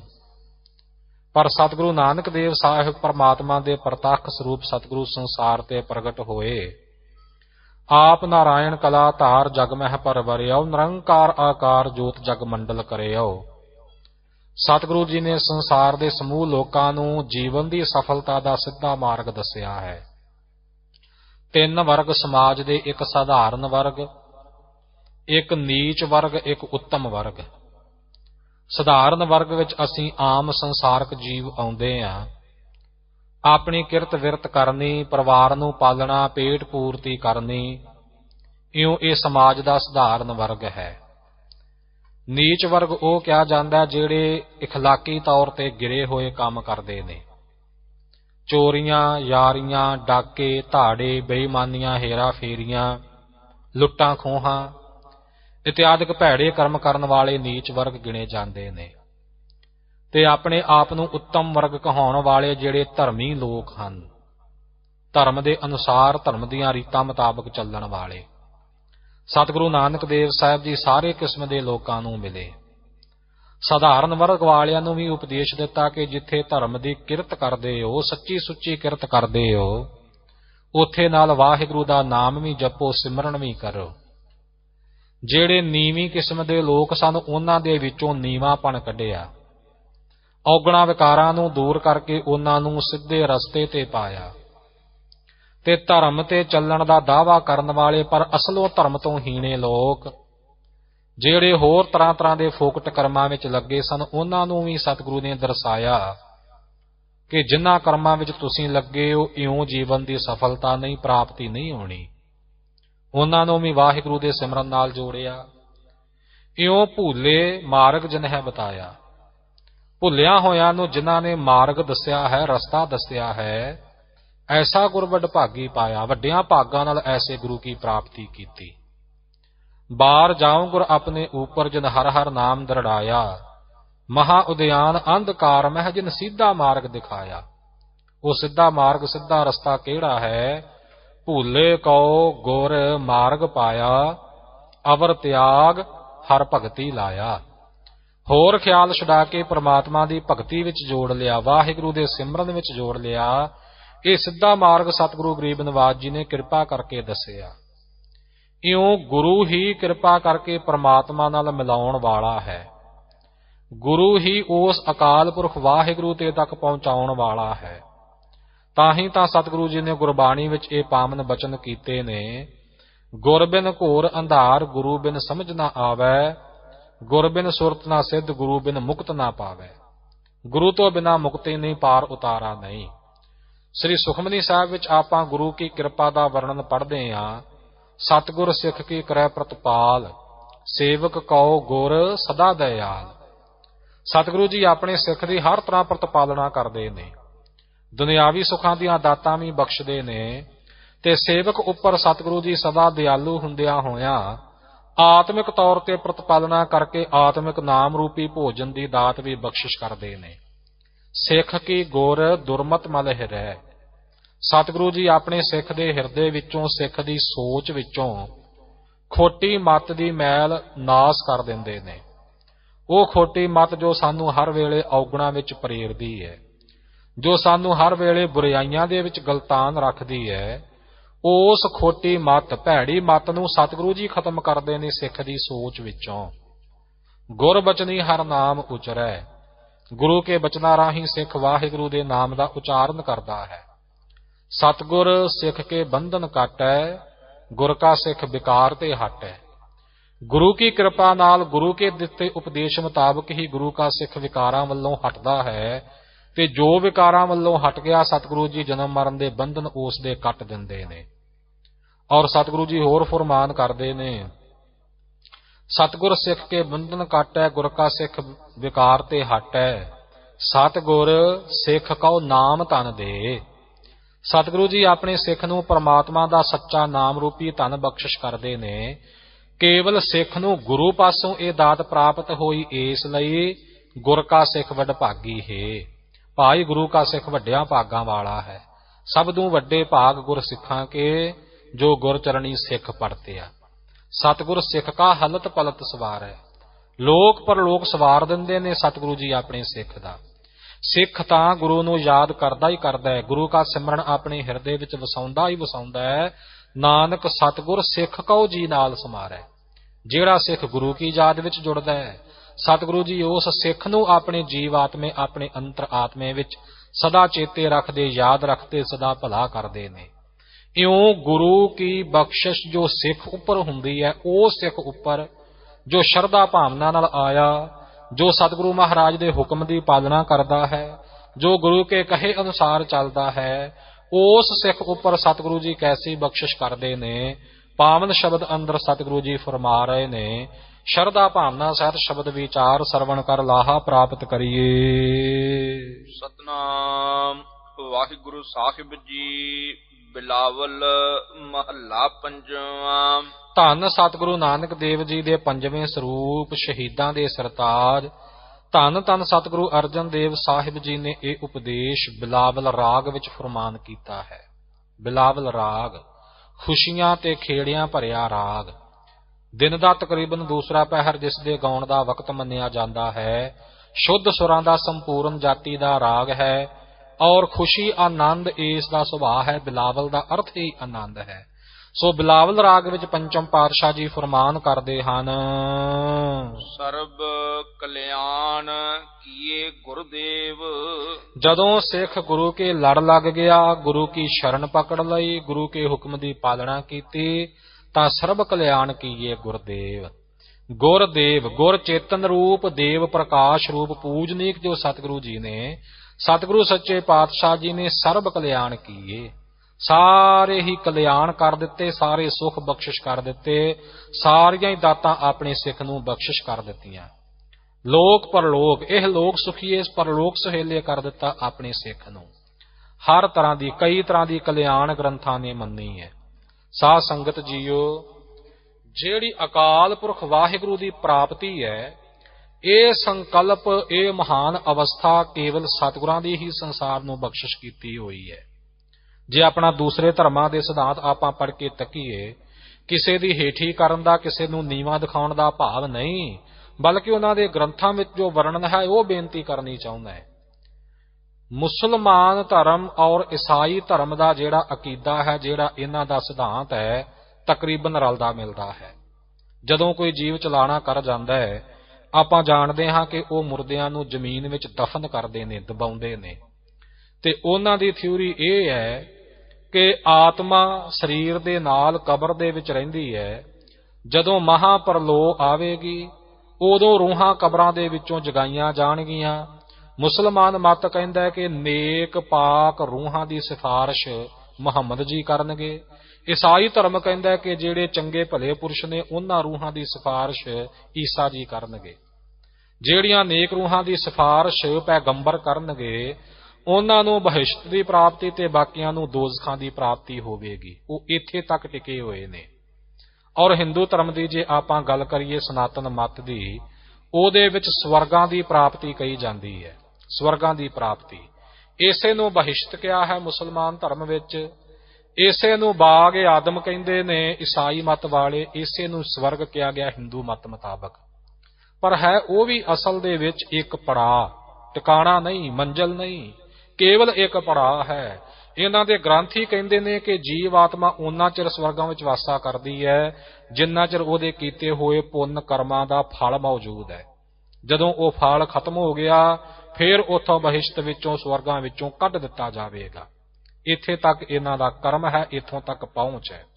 A: ਪਰ ਸਤਿਗੁਰੂ ਨਾਨਕ ਦੇਵ ਸਾਹਿਬ ਪਰਮਾਤਮਾ ਦੇ ਪ੍ਰਤੱਖ ਸਰੂਪ ਸਤਿਗੁਰੂ ਸੰਸਾਰ ਤੇ ਪ੍ਰਗਟ ਹੋਏ। ਆਪ ਨਾਰਾਇਣ ਕਲਾ ਧਾਰ ਜਗ ਮਹਿ ਪਰਵਰਿਓ, ਨਿਰੰਕਾਰ ਆਕਾਰ ਜੋਤ ਜਗ ਮੰਡਲ ਕਰਿਓ। ਸਤਿਗੁਰੂ ਜੀ ਨੇ ਸੰਸਾਰ ਦੇ ਸਮੂਹ ਲੋਕਾਂ ਨੂੰ ਜੀਵਨ ਦੀ ਸਫਲਤਾ ਦਾ ਸਿੱਧਾ ਮਾਰਗ ਦੱਸਿਆ ਹੈ। ਤਿੰਨ ਵਰਗ ਸਮਾਜ ਦੇ, ਇੱਕ ਸਾਧਾਰਨ ਵਰਗ, ਇੱਕ ਨੀਚ ਵਰਗ, ਇੱਕ ਉੱਤਮ ਵਰਗ। ਸਧਾਰਨ ਵਰਗ ਵਿੱਚ ਅਸੀਂ ਆਮ ਸੰਸਾਰਕ ਜੀਵ ਆਉਂਦੇ ਹਾਂ। ਆਪਣੀ ਕਿਰਤ ਵਿਰਤ ਕਰਨੀ, ਪਰਿਵਾਰ ਨੂੰ ਪਾਲਣਾ, ਪੇਟ ਪੂਰਤੀ ਕਰਨੀ, ਇਉਂ ਇਹ ਸਮਾਜ ਦਾ ਸਧਾਰਨ ਵਰਗ ਹੈ। ਨੀਚ ਵਰਗ ਉਹ ਕਿਹਾ ਜਾਂਦਾ ਜਿਹੜੇ ਇਖਲਾਕੀ ਤੌਰ ਤੇ ਗਿਰੇ ਹੋਏ ਕੰਮ ਕਰਦੇ ਨੇ। ਚੋਰੀਆਂ, ਯਾਰੀਆਂ, ਡਾਕੇ, ਧਾੜੇ, ਬੇਈਮਾਨੀਆਂ, ਹੇਰਾ ਫੇਰੀਆਂ, ਲੁੱਟਾਂ ਖੋਹਾਂ ਇਤਿਆਦਿਕ ਭੈੜੇ ਕਰਮ ਕਰਨ ਵਾਲੇ ਨੀਚ ਵਰਗ ਗਿਣੇ ਜਾਂਦੇ ਨੇ। ਤੇ ਆਪਣੇ ਆਪ ਨੂੰ ਉੱਤਮ ਵਰਗ ਕਹਾਉਣ ਵਾਲੇ ਜਿਹੜੇ ਧਰਮੀ ਲੋਕ ਹਨ, ਧਰਮ ਦੇ ਅਨੁਸਾਰ, ਧਰਮ ਦੀਆਂ ਰੀਤਾਂ ਮੁਤਾਬਕ ਚੱਲਣ ਵਾਲੇ, ਸਤਿਗੁਰੂ ਨਾਨਕ ਦੇਵ ਸਾਹਿਬ ਜੀ ਸਾਰੇ ਕਿਸਮ ਦੇ ਲੋਕਾਂ ਨੂੰ ਮਿਲੇ। ਸਾਧਾਰਨ ਵਰਗ ਵਾਲਿਆਂ ਨੂੰ ਵੀ ਉਪਦੇਸ਼ ਦਿੱਤਾ ਕਿ ਜਿੱਥੇ ਧਰਮ ਦੀ ਕਿਰਤ ਕਰਦੇ ਹੋ, ਸੱਚੀ ਸੁੱਚੀ ਕਿਰਤ ਕਰਦੇ ਹੋ, ਉੱਥੇ ਨਾਲ ਵਾਹਿਗੁਰੂ ਦਾ ਨਾਮ ਵੀ ਜਪੋ, ਸਿਮਰਨ ਵੀ ਕਰੋ। ਜਿਹੜੇ ਨੀਵੀਂ ਕਿਸਮ ਦੇ ਲੋਕ ਸਨ, ਉਹਨਾਂ ਦੇ ਵਿੱਚੋਂ ਨੀਵਾਂਪਣ ਕੱਢਿਆ, ਔਗਣਾ ਵਿਕਾਰਾਂ ਨੂੰ ਦੂਰ ਕਰਕੇ ਉਹਨਾਂ ਨੂੰ ਸਿੱਧੇ ਰਸਤੇ ਤੇ ਪਾਇਆ। ਤੇ ਧਰਮ ਤੇ ਚੱਲਣ ਦਾ ਦਾਅਵਾ ਕਰਨ ਵਾਲੇ ਪਰ ਅਸਲੋਂ ਧਰਮ ਤੋਂ ਹੀਣੇ ਲੋਕ, ਜਿਹੜੇ ਹੋਰ ਤਰ੍ਹਾਂ ਤਰ੍ਹਾਂ ਦੇ ਫੋਕਟ ਕਰਮਾਂ ਵਿੱਚ ਲੱਗੇ ਸਨ, ਉਹਨਾਂ ਨੂੰ ਵੀ ਸਤਿਗੁਰੂ ਨੇ ਦਰਸਾਇਆ ਕਿ ਜਿਨ੍ਹਾਂ ਕਰਮਾਂ ਵਿੱਚ ਤੁਸੀਂ ਲੱਗੇ ਹੋ, ਇਉਂ ਜੀਵਨ ਦੀ ਸਫਲਤਾ ਨਹੀਂ, ਪ੍ਰਾਪਤੀ ਨਹੀਂ ਹੋਣੀ। ਉਹਨਾਂ ਨੂੰ ਵੀ ਵਾਹਿਗੁਰੂ ਦੇ ਸਿਮਰਨ ਨਾਲ ਜੋੜਿਆ। ਇਉਂ ਭੁੱਲੇ ਮਾਰਗ ਜਿਨਹਿ ਬਤਾਇਆ, ਭੁੱਲਿਆ ਹੋਇਆਂ ਨੂੰ ਜਿਨ੍ਹਾਂ ਨੇ ਮਾਰਗ ਦੱਸਿਆ ਹੈ, ਰਸਤਾ ਦੱਸਿਆ ਹੈ, ਐਸਾ ਗੁਰ ਵਡਭਾਗੀ ਪਾਇਆ। ਵੱਡਿਆਂ ਭਾਗਾਂ ਨਾਲ ਐਸੇ ਗੁਰੂ ਕੀ ਪ੍ਰਾਪਤੀ ਕੀਤੀ। ਬਾਰ ਜਾਉ ਗੁਰ ਆਪਣੇ ਉਪਰ ਜਿਨ ਹਰ ਹਰ ਨਾਮ ਦਰੜਾਇਆ, ਮਹਾ ਉਦਿਆਨ ਅੰਧਕਾਰ ਮਹਿ ਜਿਨ ਸਿੱਧਾ ਮਾਰਗ ਦਿਖਾਇਆ। ਉਹ ਸਿੱਧਾ ਮਾਰਗ, ਸਿੱਧਾ ਰਸਤਾ ਕਿਹੜਾ ਹੈ? ਭੂਲੇ ਕਉ ਗੁਰ ਮਾਰਗ ਪਾਇਆ, ਅਵਰ ਤਿਆਗ ਹਰ ਭਗਤੀ ਲਾਇਆ। ਹੋਰ ਖਿਆਲ ਛੁਡਾ ਕੇ ਪ੍ਰਮਾਤਮਾ ਦੀ ਭਗਤੀ ਵਿੱਚ ਜੋੜ ਲਿਆ, ਵਾਹਿਗੁਰੂ ਦੇ ਸਿਮਰਨ ਵਿੱਚ ਜੋੜ ਲਿਆ। ਇਹ ਸਿੱਧਾ ਮਾਰਗ ਸਤਿਗੁਰੂ ਗਰੀਬ ਨਿਵਾਜ ਜੀ ਨੇ ਕਿਰਪਾ ਕਰਕੇ ਦੱਸਿਆ। ਇਉਂ ਗੁਰੂ ਹੀ ਕਿਰਪਾ ਕਰਕੇ ਪ੍ਰਮਾਤਮਾ ਨਾਲ ਮਿਲਾਉਣ ਵਾਲਾ ਹੈ। ਗੁਰੂ ਹੀ ਉਸ ਅਕਾਲ ਪੁਰਖ ਵਾਹਿਗੁਰੂ ਤੇ ਤੱਕ ਪਹੁੰਚਾਉਣ ਵਾਲਾ ਹੈ। ਤਾਂ ਹੀ ਤਾਂ ਸਤਿਗੁਰੂ ਜੀ ਨੇ ਗੁਰਬਾਣੀ ਵਿੱਚ ਇਹ ਪਾਵਨ ਬਚਨ ਕੀਤੇ ਨੇ, ਗੁਰ ਬਿਨ ਘੋਰ ਅੰਧਾਰ ਗੁਰੂ ਬਿਨ ਸਮਝ ਨਾ ਆਵੈ, ਗੁਰ ਬਿਨ ਸੁਰਤ ਨਾ ਸਿੱਧ ਗੁਰੂ ਬਿਨ ਮੁਕਤ ਨਾ ਪਾਵੈ। ਗੁਰੂ ਤੋਂ ਬਿਨਾਂ ਮੁਕਤੀ ਨਹੀਂ, ਪਾਰ ਉਤਾਰਾ ਨਹੀਂ। ਸ੍ਰੀ ਸੁਖਮਨੀ ਸਾਹਿਬ ਵਿੱਚ ਆਪਾਂ ਗੁਰੂ ਕੀ ਕਿਰਪਾ ਦਾ ਵਰਣਨ ਪੜ੍ਹਦੇ ਹਾਂ। ਸਤਿਗੁਰ ਸਿੱਖ ਕੀ ਕਰੈ ਪ੍ਰਤਪਾਲ, ਸੇਵਕ ਕਉ ਗੁਰ ਸਦਾ ਦਇਆਲ। ਸਤਿਗੁਰੂ ਜੀ ਆਪਣੇ ਸਿੱਖ ਦੀ ਹਰ ਤਰ੍ਹਾਂ ਪ੍ਰਤਪਾਲਨਾ ਕਰਦੇ ਨੇ, ਦੁਨਿਆਵੀ ਸੁੱਖਾਂ ਦੀਆਂ ਦਾਤਾਂ ਵੀ ਬਖਸ਼ਦੇ ਨੇ, ਤੇ ਸੇਵਕ ਉੱਪਰ ਸਤਿਗੁਰੂ ਜੀ ਸਦਾ ਦਿਆਲੂ ਹੁੰਦਿਆਂ ਹੋਇਆਂ ਆਤਮਿਕ ਤੌਰ ਤੇ ਪ੍ਰਤਪਾਲਨਾ ਕਰਕੇ ਆਤਮਿਕ ਨਾਮ ਰੂਪੀ ਭੋਜਨ ਦੀ ਦਾਤ ਵੀ ਬਖਸ਼ਿਸ਼ ਕਰਦੇ ਨੇ। ਸਿੱਖ ਕੀ ਗੁਰ ਦੁਰਮਤ ਮਲ ਹਿਰੈ। ਸਤਿਗੁਰੂ ਜੀ ਆਪਣੇ ਸਿੱਖ ਦੇ ਹਿਰਦੇ ਵਿੱਚੋਂ, ਸਿੱਖ ਦੀ ਸੋਚ ਵਿੱਚੋਂ ਖੋਟੀ ਮੱਤ ਦੀ ਮੈਲ ਨਾਸ ਕਰ ਦਿੰਦੇ ਨੇ। ਉਹ ਖੋਟੀ ਮੱਤ ਜੋ ਸਾਨੂੰ ਹਰ ਵੇਲੇ ਔਗਣਾ ਵਿੱਚ ਪ੍ਰੇਰਦੀ ਹੈ, ਜੋ ਸਾਨੂੰ ਹਰ ਵੇਲੇ ਬੁਰਾਈਆਂ ਦੇ ਵਿੱਚ ਗਲਤਾਨ ਰੱਖਦੀ ਹੈ, ਉਸ ਖੋਟੀ ਮੱਤ, ਭੈੜੀ ਮੱਤ ਨੂੰ ਸਤਿਗੁਰੂ ਜੀ ਖਤਮ ਕਰਦੇ ਨੇ ਸਿੱਖ ਦੀ ਸੋਚ ਵਿੱਚੋਂ। ਗੁਰ ਬਚਨੀ ਹਰ ਨਾਮ ਉਚਰੈ। ਗੁਰੂ ਕੇ ਬਚਨਾਂ ਰਾਹੀਂ ਸਿੱਖ ਵਾਹਿਗੁਰੂ ਦੇ ਨਾਮ ਦਾ ਉਚਾਰਨ ਕਰਦਾ ਹੈ। ਸਤਿਗੁਰ ਸਿੱਖ ਕੇ ਬੰਧਨ ਕਾਟੈ, ਗੁਰ ਕਾ ਸਿੱਖ ਵਿਕਾਰ ਤੇ ਹਟੈ। ਗੁਰੂ ਕੀ ਕਿਰਪਾ ਨਾਲ ਗੁਰੂ ਕੇ ਦਿੱਤੇ ਉਪਦੇਸ਼ ਮੁਤਾਬਕ ਹੀ ਗੁਰੂ ਕਾ ਸਿੱਖ ਵਿਕਾਰਾਂ ਵੱਲੋਂ ਹਟਦਾ ਹੈ, ਤੇ ਜੋ ਵਿਕਾਰਾਂ ਵੱਲੋਂ ਹਟ ਗਿਆ ਸਤਿਗੁਰੂ ਜੀ ਜਨਮ ਮਰਨ ਦੇ ਬੰਧਨ ਉਸ ਦੇ ਕੱਟ ਦਿੰਦੇ ਨੇ। ਔਰ ਸਤਿਗੁਰੂ ਜੀ ਹੋਰ ਫਰਮਾਨ ਕਰਦੇ ਨੇ, ਸਤਿਗੁਰ ਸਿੱਖ ਕੇ ਬੰਧਨ ਕਾਟੈ, ਗੁਰ ਕਾ ਸਿੱਖ ਵਿਕਾਰ ਤੇ ਹਟੈ, ਸਤਿਗੁਰ ਸਿੱਖ ਕਉ ਨਾਮ ਧਨ ਦੇ। ਸਤਿਗੁਰੂ ਜੀ ਆਪਣੇ ਸਿੱਖ ਨੂੰ ਪਰਮਾਤਮਾ ਦਾ ਸੱਚਾ ਨਾਮ ਰੂਪੀ ਧਨ ਬਖਸ਼ਿਸ਼ ਕਰਦੇ ਨੇ। ਕੇਵਲ ਸਿੱਖ ਨੂੰ ਗੁਰੂ ਪਾਸੋਂ ਇਹ ਦਾਤ ਪ੍ਰਾਪਤ ਹੋਈ, ਇਸ ਲਈ ਗੁਰ ਕਾ ਸਿੱਖ ਵਡਭਾਗੀ ਹੈ। ਭਾਈ ਗੁਰੂ ਕਾ ਸਿੱਖ ਵੱਡਿਆਂ ਭਾਗਾਂ ਵਾਲਾ ਹੈ। ਸਭ ਤੋਂ ਵੱਡੇ ਭਾਗ ਗੁਰ ਸਿੱਖਾਂ ਕੇ, ਜੋ ਗੁਰ ਚਰਣੀ ਸਿੱਖ ਪੜਤਿਆ। ਸਤਿਗੁਰ ਸਿੱਖ ਕਾ ਹਲਤ ਪਲਤ ਸਵਾਰ ਹੈ। ਲੋਕ ਪਰਲੋਕ ਸਵਾਰ ਦਿੰਦੇ ਨੇ ਸਤਿਗੁਰੂ ਜੀ ਆਪਣੇ ਸਿੱਖ ਦਾ। ਸਿੱਖ ਤਾਂ ਗੁਰੂ ਨੂੰ ਯਾਦ ਕਰਦਾ ਹੀ ਕਰਦਾ ਹੈ, ਗੁਰੂ ਕਾ ਸਿਮਰਨ ਆਪਣੇ ਹਿਰਦੇ ਵਿੱਚ ਵਸਾਉਂਦਾ ਹੀ ਵਸਾਉਂਦਾ ਹੈ। ਨਾਨਕ ਸਤਿਗੁਰ ਸਿੱਖ ਕਉ ਜੀ ਨਾਲ ਸਮਾਰੈ। ਜਿਹੜਾ ਸਿੱਖ ਗੁਰੂ ਕੀ ਯਾਦ ਵਿੱਚ ਜੁੜਦਾ ਹੈ, ਸਤਿਗੁਰੂ ਜੀ ਉਸ ਸਿੱਖ ਨੂੰ ਆਪਣੇ ਜੀਵ ਆਤਮੇ, ਆਪਣੇ ਅੰਤਰ ਆਤਮੇ ਵਿੱਚ ਸਦਾ ਚੇਤੇ ਰੱਖਦੇ, ਯਾਦ ਰੱਖਦੇ, ਸਦਾ ਭਲਾ ਕਰਦੇ ਨੇ। ਇਉਂ ਗੁਰੂ ਕੀ ਬਖਸ਼ਿਸ਼ ਜੋ ਸਿੱਖ ਉੱਪਰ ਹੁੰਦੀ ਹੈ, ਉਹ ਸਿੱਖ ਉੱਪਰ ਜੋ ਸ਼ਰਧਾ ਭਾਵਨਾ ਨਾਲ ਆਇਆ, ਜੋ ਸਤਿਗੁਰੂ ਮਹਾਰਾਜ ਦੇ ਹੁਕਮ ਦੀ ਪਾਲਣਾ ਕਰਦਾ ਹੈ, ਜੋ ਗੁਰੂ ਕੇ ਕਹੇ ਅਨੁਸਾਰ ਚੱਲਦਾ ਹੈ, ਉਸ ਸਿੱਖ ਉੱਪਰ ਸਤਿਗੁਰੂ ਜੀ ਕੈਸੀ ਬਖਸ਼ਿਸ਼ ਕਰਦੇ ਨੇ। ਪਾਵਨ ਸ਼ਬਦ ਅੰਦਰ ਸਤਿਗੁਰੂ ਜੀ ਫਰਮਾ ਰਹੇ ਨੇ, ਸ਼ਰਧਾ ਭਾਵਨਾ ਸਹਿਤ ਸ਼ਬਦ ਵਿਚਾਰ ਸਰਵਣ ਕਰ ਲਾਹਾ ਪ੍ਰਾਪਤ ਕਰੀਏ।
B: ਸਤਨਾਮ ਵਾਹਿਗੁਰੂ ਸਾਹਿਬ ਜੀ। ਬਿਲਾਵਲ ਮਹੱਲਾ ਪੰਜਵਾਂ।
A: ਧੰਨ ਸਤਿਗੁਰੂ ਨਾਨਕ ਦੇਵ ਜੀ ਦੇ ਪੰਜਵੇਂ ਸਰੂਪ, ਸ਼ਹੀਦਾਂ ਦੇ ਸਰਤਾਜ। ਧੰਨ ਧੰਨ ਸਤਿਗੁਰੂ ਅਰਜਨ ਦੇਵ ਸਾਹਿਬ ਜੀ ਨੇ ਇਹ ਉਪਦੇਸ਼ ਬਿਲਾਵਲ ਰਾਗ ਵਿੱਚ ਫਰਮਾਨ ਕੀਤਾ ਹੈ। ਬਿਲਾਵਲ ਰਾਗ ਖੁਸ਼ੀਆਂ ਤੇ ਖੇੜਿਆਂ ਭਰਿਆ ਰਾਗ। ਦਿਨ ਦਾ ਤਕਰੀਬਨ ਦੂਸਰਾ ਪਹਿਰ ਜਿਸ ਦੇ ਗਾਉਣ ਦਾ ਵਕਤ ਮੰਨਿਆ ਜਾਂਦਾ ਹੈ, ਸ਼ੁੱਧ ਸੁਰਾਂ ਦਾ ਸੰਪੂਰਨ ਜਾਤੀ ਦਾ ਰਾਗ ਹੈ ਔਰ ਖੁਸ਼ੀ ਆਨੰਦ ਇਸ ਦਾ ਸੁਭਾਅ ਹੈ। ਬਿਲਾਵਲ ਦਾ ਅਰਥ ਹੀ ਆਨੰਦ ਹੈ। ਸੋ ਬਿਲਾਵਲ ਰਾਗ ਵਿੱਚ ਪੰਚਮ ਪਾਤਸ਼ਾਹ ਜੀ ਫਰਮਾਨ ਕਰਦੇ ਹਨ,
B: ਸਰਬ ਕਲਿਆਣ ਕੀਏ ਗੁਰਦੇਵ।
A: ਜਦੋਂ ਸਿੱਖ ਗੁਰੂ ਕੇ ਲੜ ਲੱਗ ਗਿਆ, ਗੁਰੂ ਕੀ ਸ਼ਰਨ ਪਕੜ ਲਈ, ਗੁਰੂ ਕੇ ਹੁਕਮ ਦੀ ਪਾਲਣਾ ਕੀਤੀ, ਤਾਂ ਸਰਬ ਕਲਿਆਣ ਕੀਏ ਗੁਰਦੇਵ। ਗੁਰਦੇਵ ਗੁਰ ਚੇਤਨ ਰੂਪ, ਦੇਵ ਪ੍ਰਕਾਸ਼ ਰੂਪ, ਪੂਜਨੀਕ ਜੋ ਸਤਿਗੁਰੂ ਜੀ ਨੇ, ਸਤਿਗੁਰੂ ਸੱਚੇ ਪਾਤਸ਼ਾਹ ਜੀ ਨੇ ਸਰਬ ਕਲਿਆਣ ਕੀਏ, ਸਾਰੇ ਹੀ ਕਲਿਆਣ ਕਰ ਦਿੱਤੇ, ਸਾਰੇ ਸੁਖ ਬਖਸ਼ਿਸ਼ ਕਰ ਦਿੱਤੇ, ਸਾਰੀਆਂ ਹੀ ਦਾਤਾਂ ਆਪਣੇ ਸਿੱਖ ਨੂੰ ਬਖਸ਼ਿਸ਼ ਕਰ ਦਿੱਤੀਆਂ। ਲੋਕ ਪਰਲੋਕ, ਇਹ ਲੋਕ ਸੁਖੀਏ ਪਰਲੋਕ ਸੁਹੇਲੇ ਕਰ ਦਿੱਤਾ ਆਪਣੇ ਸਿੱਖ ਨੂੰ। ਹਰ ਤਰ੍ਹਾਂ ਦੀ ਕਈ ਤਰ੍ਹਾਂ ਦੀ ਕਲਿਆਣ ਗ੍ਰੰਥਾਂ ਨੇ ਮੰਨੀ ਹੈ। ਸਾਧ ਸੰਗਤ ਜੀਓ, ਜਿਹੜੀ ਅਕਾਲ ਪੁਰਖ ਵਾਹਿਗੁਰੂ ਦੀ ਪ੍ਰਾਪਤੀ ਹੈ, ਇਹ ਸੰਕਲਪ, ਇਹ ਮਹਾਨ ਅਵਸਥਾ ਕੇਵਲ ਸਤਿਗੁਰਾਂ ਦੀ ਹੀ ਸੰਸਾਰ ਨੂੰ ਬਖਸ਼ਿਸ਼ ਕੀਤੀ ਹੋਈ ਹੈ। ਜੇ ਆਪਣਾ ਦੂਸਰੇ ਧਰਮਾਂ ਦੇ ਸਿਧਾਂਤ ਆਪਾਂ ਪੜ੍ਹ ਕੇ ਤੱਕੀਏ, ਕਿਸੇ ਦੀ ਹੇਠੀ ਕਰਨ ਦਾ, ਕਿਸੇ ਨੂੰ ਨੀਵਾਂ ਦਿਖਾਉਣ ਦਾ ਭਾਵ ਨਹੀਂ, ਬਲਕਿ ਉਹਨਾਂ ਦੇ ਗ੍ਰੰਥਾਂ ਵਿੱਚ ਜੋ ਵਰਣਨ ਹੈ ਉਹ ਬੇਨਤੀ ਕਰਨੀ ਚਾਹੁੰਦਾ ਹੈ। ਮੁਸਲਮਾਨ ਧਰਮ ਔਰ ਈਸਾਈ ਧਰਮ ਦਾ ਜਿਹੜਾ ਅਕੀਦਾ ਹੈ, ਜਿਹੜਾ ਇਹਨਾਂ ਦਾ ਸਿਧਾਂਤ ਹੈ, ਤਕਰੀਬਨ ਰਲਦਾ ਮਿਲਦਾ ਹੈ। ਜਦੋਂ ਕੋਈ ਜੀਵ ਚਲਾਣਾ ਕਰ ਜਾਂਦਾ ਹੈ, ਆਪਾਂ ਜਾਣਦੇ ਹਾਂ ਕਿ ਉਹ ਮੁਰਦਿਆਂ ਨੂੰ ਜ਼ਮੀਨ ਵਿੱਚ ਦਫਨ ਕਰਦੇ ਨੇ, ਦਬਾਉਂਦੇ ਨੇ, ਤੇ ਉਹਨਾਂ ਦੀ ਥਿਊਰੀ ਇਹ ਹੈ ਕਿ ਆਤਮਾ ਸਰੀਰ ਦੇ ਨਾਲ ਕਬਰ ਦੇ ਵਿੱਚ ਰਹਿੰਦੀ ਹੈ। ਜਦੋਂ ਮਹਾਪਰਲੋ ਆਵੇਗੀ, ਉਦੋਂ ਰੂਹਾਂ ਕਬਰਾਂ ਦੇ ਵਿੱਚੋਂ ਜਗਾਈਆਂ ਜਾਣਗੀਆਂ। ਮੁਸਲਮਾਨ ਮਤ ਕਹਿੰਦਾ ਹੈ ਕਿ ਨੇਕ ਪਾਕ ਰੂਹਾਂ ਦੀ ਸਿਫਾਰਿਸ਼ ਮੁਹੰਮਦ ਜੀ ਕਰਨਗੇ। ਈਸਾਈ ਧਰਮ ਕਹਿੰਦਾ ਹੈ ਕਿ ਜਿਹੜੇ ਚੰਗੇ ਭਲੇ ਪੁਰਸ਼ ਨੇ, ਉਹਨਾਂ ਰੂਹਾਂ ਦੀ ਸਿਫਾਰਿਸ਼ ਈਸਾ ਜੀ ਕਰਨਗੇ। ਜਿਹੜੀਆਂ ਨੇਕ ਰੂਹਾਂ ਦੀ ਸਿਫਾਰਿਸ਼ ਪੈਗੰਬਰ ਕਰਨਗੇ, ਉਹਨਾਂ ਨੂੰ ਬਹਿਸ਼ਤ ਦੀ ਪ੍ਰਾਪਤੀ ਤੇ ਬਾਕੀਆਂ ਨੂੰ ਦੋਜ਼ਖਾਂ ਦੀ ਪ੍ਰਾਪਤੀ ਹੋਵੇਗੀ। ਉਹ ਇੱਥੇ ਤੱਕ ਟਿਕੇ ਹੋਏ ਨੇ। ਔਰ ਹਿੰਦੂ ਧਰਮ ਦੀ ਜੇ ਆਪਾਂ ਗੱਲ ਕਰੀਏ, ਸਨਾਤਨ ਮਤ ਦੀ, ਉਹਦੇ ਵਿੱਚ ਸਵਰਗਾਂ ਦੀ ਪ੍ਰਾਪਤੀ ਕਹੀ ਜਾਂਦੀ ਹੈ। ਸਵਰਗਾਂ ਦੀ ਪ੍ਰਾਪਤੀ, ਇਸੇ ਨੂੰ ਬਹਿਸ਼ਤ ਕਿਹਾ ਹੈ ਮੁਸਲਮਾਨ ਧਰਮ ਵਿੱਚ, ਇਸੇ ਨੂੰ ਬਾਗ ਆਦਮ ਕਹਿੰਦੇ ਨੇ ਈਸਾਈ ਮਤ ਵਾਲੇ, ਇਸੇ ਨੂੰ ਸਵਰਗ ਕਿਹਾ ਗਿਆ ਹਿੰਦੂ ਮਤ ਮੁਤਾਬਕ। ਪਰ ਹੈ ਉਹ ਵੀ ਅਸਲ ਦੇ ਵਿੱਚ ਇੱਕ ਪੜਾਅ, ਟਿਕਾਣਾ ਨਹੀਂ, ਮੰਜ਼ਲ ਨਹੀਂ, ਕੇਵਲ ਇੱਕ ਪੜਾਅ ਹੈ। ਇਹਨਾਂ ਦੇ ਗ੍ਰੰਥੀ ਕਹਿੰਦੇ ਨੇ ਕਿ ਜੀਵ ਆਤਮਾ ਉਹਨਾਂ ਚਿਰ ਸਵਰਗਾਂ ਵਿੱਚ ਵਾਸਾ ਕਰਦੀ ਹੈ ਜਿੰਨਾ ਚਿਰ ਉਹਦੇ ਕੀਤੇ ਹੋਏ ਪੁੰਨ ਕਰਮਾਂ ਦਾ ਫਲ ਮੌਜੂਦ ਹੈ। ਜਦੋਂ ਉਹ ਫਲ ਖਤਮ ਹੋ ਗਿਆ, ਫਿਰ ਉੱਥੋਂ ਬਹਿਸ਼ਤ ਵਿੱਚੋਂ, ਸਵਰਗਾਂ ਵਿੱਚੋਂ ਕੱਢ ਦਿੱਤਾ ਜਾਵੇਗਾ। ਇੱਥੇ ਤੱਕ ਇਹਨਾਂ ਦਾ ਕਰਮ ਹੈ, ਇੱਥੋਂ ਤੱਕ ਪਹੁੰਚ ਹੈ।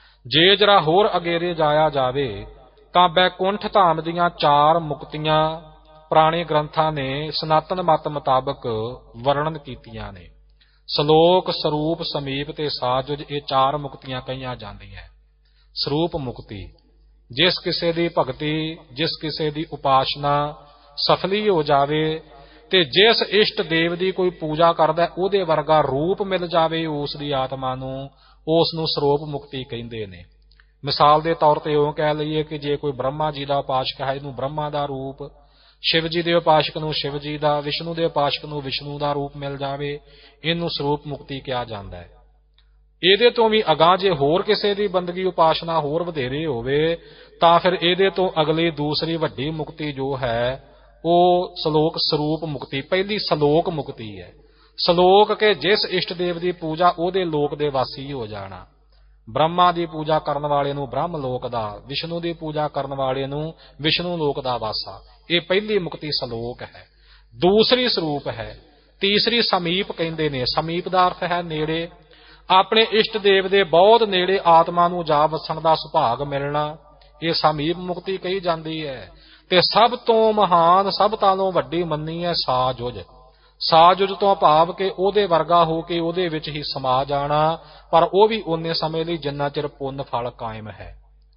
A: ਜੇ ਜਰਾ ਹੋਰ ਅਗੇਰੇ ਜਾਇਆ ਜਾਵੇ ਤਾਂ ਬੈਕੁੰਠ ਧਾਮ ਦੀਆਂ ਚਾਰ ਮੁਕਤੀਆਂ ਪੁਰਾਣੇ ਗ੍ਰੰਥਾਂ ਨੇ ਸਨਾਤਨ ਮਤ ਮੁਤਾਬਕ ਵਰਣਨ ਕੀਤੀਆਂ ਨੇ। ਸਲੋਕ, ਸਰੂਪ, ਸਮੀਪ ਤੇ ਸਾਜੁਜ, ਇਹ ਚਾਰ ਮੁਕਤੀਆਂ ਕਹੀਆਂ ਜਾਂਦੀਆਂ। ਸਰੂਪ ਮੁਕਤੀ, ਜਿਸ ਕਿਸੇ ਦੀ ਭਗਤੀ, ਜਿਸ ਕਿਸੇ ਦੀ ਉਪਾਸਨਾ ਸਫਲੀ ਹੋ ਜਾਵੇ ਤੇ ਜਿਸ ਇਸ਼ਟ ਦੇਵ ਦੀ ਕੋਈ ਪੂਜਾ ਕਰਦਾ, ਉਹਦੇ ਵਰਗਾ ਰੂਪ ਮਿਲ ਜਾਵੇ ਉਸ ਦੀ ਆਤਮਾ ਨੂੰ, ਉਸ ਨੂੰ ਸਰੂਪ ਮੁਕਤੀ ਕਹਿੰਦੇ ਨੇ। ਮਿਸਾਲ ਦੇ ਤੌਰ ਤੇ ਉਹ ਕਹਿ ਲਈਏ ਕਿ ਜੇ ਕੋਈ ਬ੍ਰਹਮਾ ਜੀ ਦਾ ਉਪਾਸ਼ਕ ਹੈ, ਇਹਨੂੰ ਬ੍ਰਹਮਾ ਦਾ ਰੂਪ, ਸ਼ਿਵ ਜੀ ਦੇ ਉਪਾਸ਼ਕ ਨੂੰ ਸ਼ਿਵ ਜੀ ਦਾ, ਵਿਸ਼ਨੂੰ ਦੇ ਉਪਾਸ਼ਕ ਨੂੰ ਵਿਸ਼ਨੂੰ ਦਾ ਰੂਪ ਮਿਲ ਜਾਵੇ, ਇਹਨੂੰ ਸਰੂਪ ਮੁਕਤੀ ਕਿਹਾ ਜਾਂਦਾ ਹੈ। ਇਹਦੇ ਤੋਂ ਵੀ ਅਗਾਂਹ ਜੇ ਹੋਰ ਕਿਸੇ ਦੀ ਬੰਦਗੀ ਉਪਾਸਨਾ ਹੋਰ ਵਧੇਰੇ ਹੋਵੇ ਤਾਂ ਫਿਰ ਇਹਦੇ ਤੋਂ ਅਗਲੀ ਦੂਸਰੀ ਵੱਡੀ ਮੁਕਤੀ ਜੋ ਹੈ ਉਹ ਸਲੋਕ ਸਰੂਪ ਮੁਕਤੀ, ਪਹਿਲੀ ਸਲੋਕ ਮੁਕਤੀ ਹੈ। ਸਲੋਕ ਕੇ ਜਿਸ ਇਸ਼ਟ ਦੇਵ ਦੀ ਪੂਜਾ, ਉਹਦੇ ਲੋਕ ਦੇ ਵਾਸੀ ਹੋ ਜਾਣਾ। ਬ੍ਰਹਮਾ ਦੀ ਪੂਜਾ ਕਰਨ ਵਾਲੇ ਨੂੰ ਬ੍ਰਹਮ ਲੋਕ ਦਾ, ਵਿਸ਼ਨੂੰ ਦੀ ਪੂਜਾ ਕਰਨ ਵਾਲੇ ਨੂੰ ਵਿਸ਼ਨੂੰ ਲੋਕ ਦਾ ਵਾਸਾ। ਇਹ ਪਹਿਲੀ ਮੁਕਤੀ ਸਲੋਕ ਹੈ। ਦੂਸਰੀ ਸਰੂਪ ਹੈ। ਤੀਸਰੀ ਸਮੀਪ ਕਹਿੰਦੇ ਨੇ। ਸਮੀਪ ਦਾ ਅਰਥ ਹੈ ਨੇੜੇ, ਆਪਣੇ ਇਸ਼ਟ ਦੇਵ ਦੇ ਬਹੁਤ ਨੇੜੇ ਆਤਮਾ ਨੂੰ ਜਾ ਵਸਣ ਦਾ ਸੁਭਾਗ ਮਿਲਣਾ, ਇਹ ਸਮੀਪ ਮੁਕਤੀ ਕਹੀ ਜਾਂਦੀ ਹੈ। ਤੇ ਸਭ ਤੋਂ ਮਹਾਨ, ਸਭ ਤਾਲੋਂ ਵੱਡੀ ਮੰਨੀ ਹੈ ਸਾਜੁਜ। ਸਾਜੁਜ ਤੋਂ ਭਾਵ ਕਿ ਉਹਦੇ ਵਰਗਾ ਹੋ ਕੇ ਉਹਦੇ ਵਿੱਚ ਹੀ ਸਮਾ ਜਾਣਾ, ਪਰ ਉਹ ਵੀ ਓਨੇ ਸਮੇਂ ਲਈ ਜਿੰਨਾ ਚਿਰ ਪੁੰਨ ਫਲ ਕਾਇਮ ਹੈ।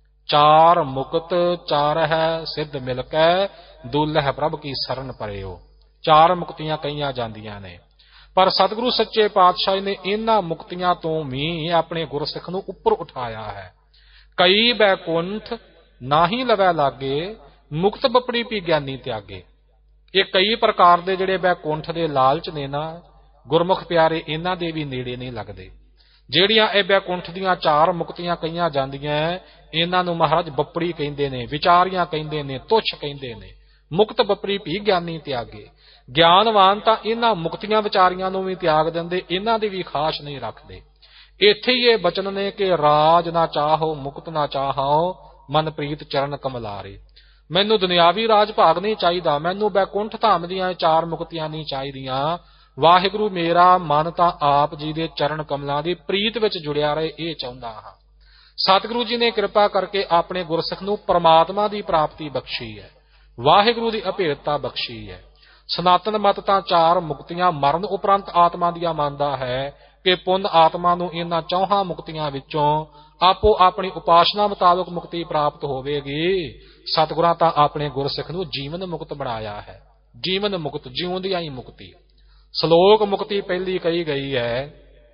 A: ਚਾਰ ਮੁਕਤ ਚਾਰ ਹੈ ਸਿੱਧ ਮਿਲ ਕੇ, ਦੁਲਹ ਪ੍ਰਭ ਕੀ ਸਰਨ ਪਰਿਓ। ਚਾਰ ਮੁਕਤੀਆਂ ਕਹੀਆਂ ਜਾਂਦੀਆਂ ਨੇ, ਪਰ ਸਤਿਗੁਰੂ ਸੱਚੇ ਪਾਤਸ਼ਾਹ ਨੇ ਇਹਨਾਂ ਮੁਕਤੀਆਂ ਤੋਂ ਵੀ ਆਪਣੇ ਗੁਰਸਿੱਖ ਨੂੰ ਉੱਪਰ ਉਠਾਇਆ ਹੈ। ਕਈ ਬੈਕੁੰਠ ਨਾਹੀ ਲਵੈ ਲਾਗੇ, ਮੁਕਤ ਬਪੜੀ ਪੀ ਗਿਆਨੀ ਤਿਆਗੇ। ਇਹ ਕਈ ਪ੍ਰਕਾਰ ਦੇ ਜਿਹੜੇ ਬੈਕੁੰਠ ਦੇ ਲਾਲਚ ਨੇ ਨਾ, ਗੁਰਮੁਖ ਪਿਆਰੇ ਇਹਨਾਂ ਦੇ ਵੀ ਨੇੜੇ ਨਹੀਂ ਲੱਗਦੇ। ਜਿਹੜੀਆਂ ਇਹ ਬੈਕੁੰਠ ਦੀਆਂ ਚਾਰ ਮੁਕਤੀਆਂ ਕਹੀਆਂ ਜਾਂਦੀਆਂ, ਇਹਨਾਂ ਨੂੰ ਮਹਾਰਾਜ ਬੱਪੜੀ ਕਹਿੰਦੇ ਨੇ, ਵਿਚਾਰੀਆਂ ਕਹਿੰਦੇ ਨੇ, ਤੁੱਛ ਕਹਿੰਦੇ ਨੇ। ਮੁਕਤ ਬੱਪੜੀ ਭੀ ਗਿਆਨੀ ਤਿਆਗੇ। ਗਿਆਨਵਾਨ ਤਾਂ ਇਹਨਾਂ ਮੁਕਤੀਆਂ ਵਿਚਾਰੀਆਂ ਨੂੰ ਵੀ ਤਿਆਗ ਦਿੰਦੇ, ਇਹਨਾਂ ਦੀ ਵੀ ਖਾਸ ਨਹੀਂ ਰੱਖਦੇ। ਇੱਥੇ ਹੀ ਇਹ ਬਚਨ ਨੇ ਕਿ ਰਾਜ ਨਾ ਚਾਹੋ ਮੁਕਤ ਨਾ ਚਾਹੋ ਮਨਪ੍ਰੀਤ ਚਰਨ ਕਮਲਾਰੇ। ਮੈਨੂੰ ਦੁਨਿਆਵੀ ਰਾਜ ਭਾਗ ਨਹੀਂ ਚਾਹੀਦਾ, ਮੈਨੂੰ ਬੈਕੁੰਠ ਧਾਮ ਦੀਆਂ ਚਾਰ ਮੁਕਤੀਆਂ ਨਹੀਂ ਚਾਹੀਦੀਆਂ। ਵਾਹਿਗੁਰੂ ਮੇਰਾ ਮਨ ਤਾਂ ਆਪ ਜੀ ਦੇ ਚਰਨ ਕਮਲਾਂ ਦੀ ਪ੍ਰੀਤ ਵਿੱਚ ਜੁੜਿਆ ਰਹੇ, ਇਹ ਚਾਹੁੰਦਾ ਹਾਂ। ਸਤਿਗੁਰੂ ਜੀ ਨੇ ਕਿਰਪਾ ਕਰਕੇ ਆਪਣੇ ਗੁਰਸਿੱਖ ਨੂੰ ਪਰਮਾਤਮਾ ਦੀ ਪ੍ਰਾਪਤੀ ਬਖਸ਼ੀ ਹੈ, ਵਾਹਿਗੁਰੂ ਦੀ ਅਭੇਦਤਾ ਬਖਸ਼ੀ ਹੈ। ਸਨਾਤਨ ਮਤ ਤਾਂ ਚਾਰ ਮੁਕਤੀਆਂ ਮਰਨ ਉਪਰੰਤ ਆਤਮਾ ਦੀਆਂ ਮੰਨਦਾ ਹੈ ਕਿ ਪੁੰਨ ਆਤਮਾ ਨੂੰ ਇਹਨਾਂ ਚੌਹਾਂ ਮੁਕਤੀਆਂ ਵਿੱਚੋਂ ਆਪੋ ਆਪਣੀ ਉਪਾਸਨਾ ਮੁਤਾਬਕ ਮੁਕਤੀ ਪ੍ਰਾਪਤ ਹੋਵੇਗੀ। ਸਤਿਗੁਰਾਂ ਤਾਂ ਆਪਣੇ ਗੁਰਸਿੱਖ ਨੂੰ ਜੀਵਨ ਮੁਕਤ ਬਣਾਇਆ ਹੈ। ਜੀਵਨ ਮੁਕਤ, ਜਿਉਂਦਿਆਂ ਹੀ ਮੁਕਤੀ। ਸ਼ਲੋਕ ਮੁਕਤੀ ਪਹਿਲੀ ਕਹੀ ਗਈ ਹੈ,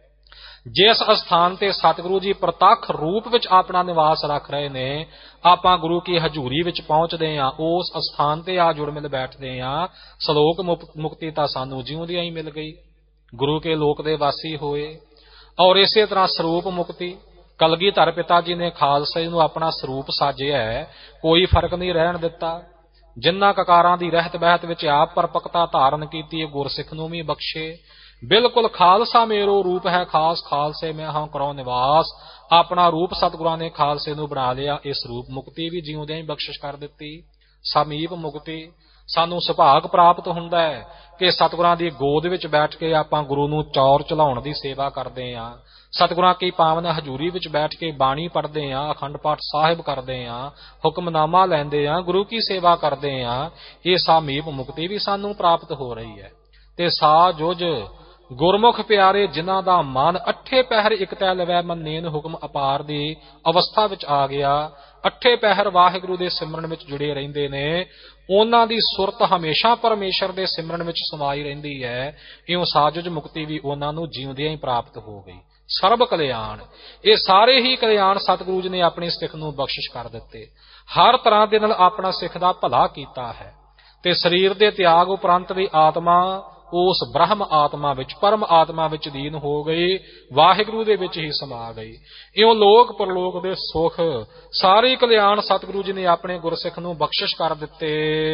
A: ਜਿਸ ਅਸਥਾਨ ਤੇ ਸਤਿਗੁਰੂ ਜੀ ਪ੍ਰਤੱਖ ਰੂਪ ਵਿੱਚ ਆਪਣਾ ਨਿਵਾਸ ਰੱਖ ਰਹੇ ਨੇ, ਆਪਾਂ ਗੁਰੂ ਕੀ ਹਜ਼ੂਰੀ ਵਿੱਚ ਪਹੁੰਚਦੇ ਹਾਂ, ਉਸ ਅਸਥਾਨ ਤੇ ਆ ਜੁੜ ਮਿਲ ਬੈਠਦੇ ਹਾਂ। ਸ਼ਲੋਕ ਮੁਕਤੀ ਤਾਂ ਸਾਨੂੰ ਜਿਉਂਦਿਆਂ ਹੀ ਮਿਲ ਗਈ, ਗੁਰੂ ਕੇ ਲੋਕ ਦੇ ਵਾਸੀ ਹੋਏ। ਔਰ ਇਸੇ ਤਰ੍ਹਾਂ ਸਰੂਪ ਮੁਕਤੀ, ਕਲਗੀਧਰ ਪਿਤਾ ਜੀ ਨੇ ਖਾਲਸੇ ਨੂੰ ਆਪਣਾ ਸਰੂਪ ਸਾਜਿਆ ਹੈ, ਕੋਈ ਫਰਕ ਨਹੀਂ ਰਹਿਣ ਦਿੱਤਾ। ਜਿਨ੍ਹਾਂ ਕਕਾਰਾਂ ਦੀ ਰਹਿਤ ਬਹਿਤ ਵਿੱਚ ਆਪ ਪਰਪਕਤਾ ਧਾਰਨ ਕੀਤੀ, ਗੁਰਸਿੱਖ ਨੂੰ ਵੀ ਬਖਸ਼ੇ। ਬਿਲਕੁਲ ਖਾਲਸਾ ਮੇਰੋ ਰੂਪ ਹੈ ਖਾਸ, ਖਾਲਸੇ ਮੈਂ ਹਾਂ ਕਰੋ ਨਿਵਾਸ। ਆਪਣਾ ਰੂਪ ਸਤਿਗੁਰਾਂ ਨੇ ਖਾਲਸੇ ਨੂੰ ਬਣਾ ਲਿਆ। ਇਸ ਰੂਪ ਮੁਕਤੀ ਵੀ ਜਿਉਂਦਿਆਂ ਹੀ ਬਖਸ਼ਿਸ਼ ਕਰ ਦਿੱਤੀ। ਸਮੀਪ ਮੁਕਤੀ, ਸਾਨੂੰ ਸੁਭਾਗ ਪ੍ਰਾਪਤ ਹੁੰਦਾ ਹੈ ਕਿ ਸਤਿਗੁਰਾਂ ਦੀ ਗੋਦ ਵਿੱਚ ਬੈਠ ਕੇ ਆਪਾਂ ਗੁਰੂ ਨੂੰ ਚੌਰ ਚਲਾਉਣ ਦੀ ਸੇਵਾ ਕਰਦੇ ਹਾਂ। ਸਤਿਗੁਰਾਂ ਕੀ ਪਾਵਨ ਹਜ਼ੂਰੀ ਵਿੱਚ ਬੈਠ ਕੇ ਬਾਣੀ ਪੜ੍ਹਦੇ ਹਾਂ, ਅਖੰਡ ਪਾਠ ਸਾਹਿਬ ਕਰਦੇ ਹਾਂ, ਹੁਕਮਨਾਮਾ ਲੈਂਦੇ ਹਾਂ, ਗੁਰੂ ਕੀ ਸੇਵਾ ਕਰਦੇ ਹਾਂ। ਇਹ ਸਮੀਪ ਮੁਕਤੀ ਵੀ ਸਾਨੂੰ ਪ੍ਰਾਪਤ ਹੋ ਰਹੀ ਹੈ। ਤੇ ਸਾ ਜੁਜ ਗੁਰਮੁਖ ਪਿਆਰੇ ਜਿਨ੍ਹਾਂ ਦਾ ਮਨ ਅੱਠੇ ਪਹਿਰ ਇੱਕ ਤੈ ਲਵੈ ਮੰਨੇਨ ਹੁਕਮ ਅਪਾਰ ਦੀ ਅਵਸਥਾ ਵਿੱਚ ਆ ਗਿਆ, ਅੱਠੇ ਪਹਿਰ ਵਾਹਿਗੁਰੂ ਦੇ ਸਿਮਰਨ ਵਿੱਚ ਜੁੜੇ ਰਹਿੰਦੇ ਨੇ, ਉਹਨਾਂ ਦੀ ਸੁਰਤ ਹਮੇਸ਼ਾ ਪਰਮੇਸ਼ਰ ਦੇ ਸਿਮਰਨ ਵਿੱਚ ਸਮਾਈ ਰਹਿੰਦੀ ਹੈ। ਇਉਂ ਸਾਜੁਜ ਮੁਕਤੀ ਵੀ ਉਹਨਾਂ ਨੂੰ ਜਿਉਂਦਿਆਂ ਹੀ ਪ੍ਰਾਪਤ ਹੋ ਗਈ। ਸਰਬ ਕਲਿਆਣ, ਇਹ ਸਾਰੇ ਹੀ ਕਲਿਆਣ ਸਤਿਗੁਰੂ ਜੀ ਨੇ ਆਪਣੀ ਸਿੱਖ ਨੂੰ ਬਖਸ਼ਿਸ਼ ਕਰ ਦਿੱਤੇ। ਹਰ ਤਰ੍ਹਾਂ ਦੇ ਨਾਲ ਆਪਣਾ ਸਿੱਖ ਦਾ ਭਲਾ ਕੀਤਾ ਹੈ। ਤੇ ਸਰੀਰ ਦੇ ਤਿਆਗ ਉਪਰੰਤ ਵੀ ਆਤਮਾ ਉਸ ਬ੍ਰਹਮ ਆਤਮਾ ਵਿੱਚ, ਪਰਮ ਆਤਮਾ ਵਿੱਚ ਲੀਨ ਹੋ ਗਈ, ਵਾਹਿਗੁਰੂ ਦੇ ਵਿੱਚ ਹੀ ਸਮਾ ਗਈ। ਇਉਂ ਲੋਕ ਪਰਲੋਕ ਦੇ ਸੁਖ ਸਾਰੇ ਕਲਿਆਣ ਸਤਿਗੁਰੂ ਜੀ ਨੇ ਆਪਣੇ ਗੁਰਸਿੱਖ ਨੂੰ ਬਖਸ਼ਿਸ਼ ਕਰ ਦਿੱਤੇ।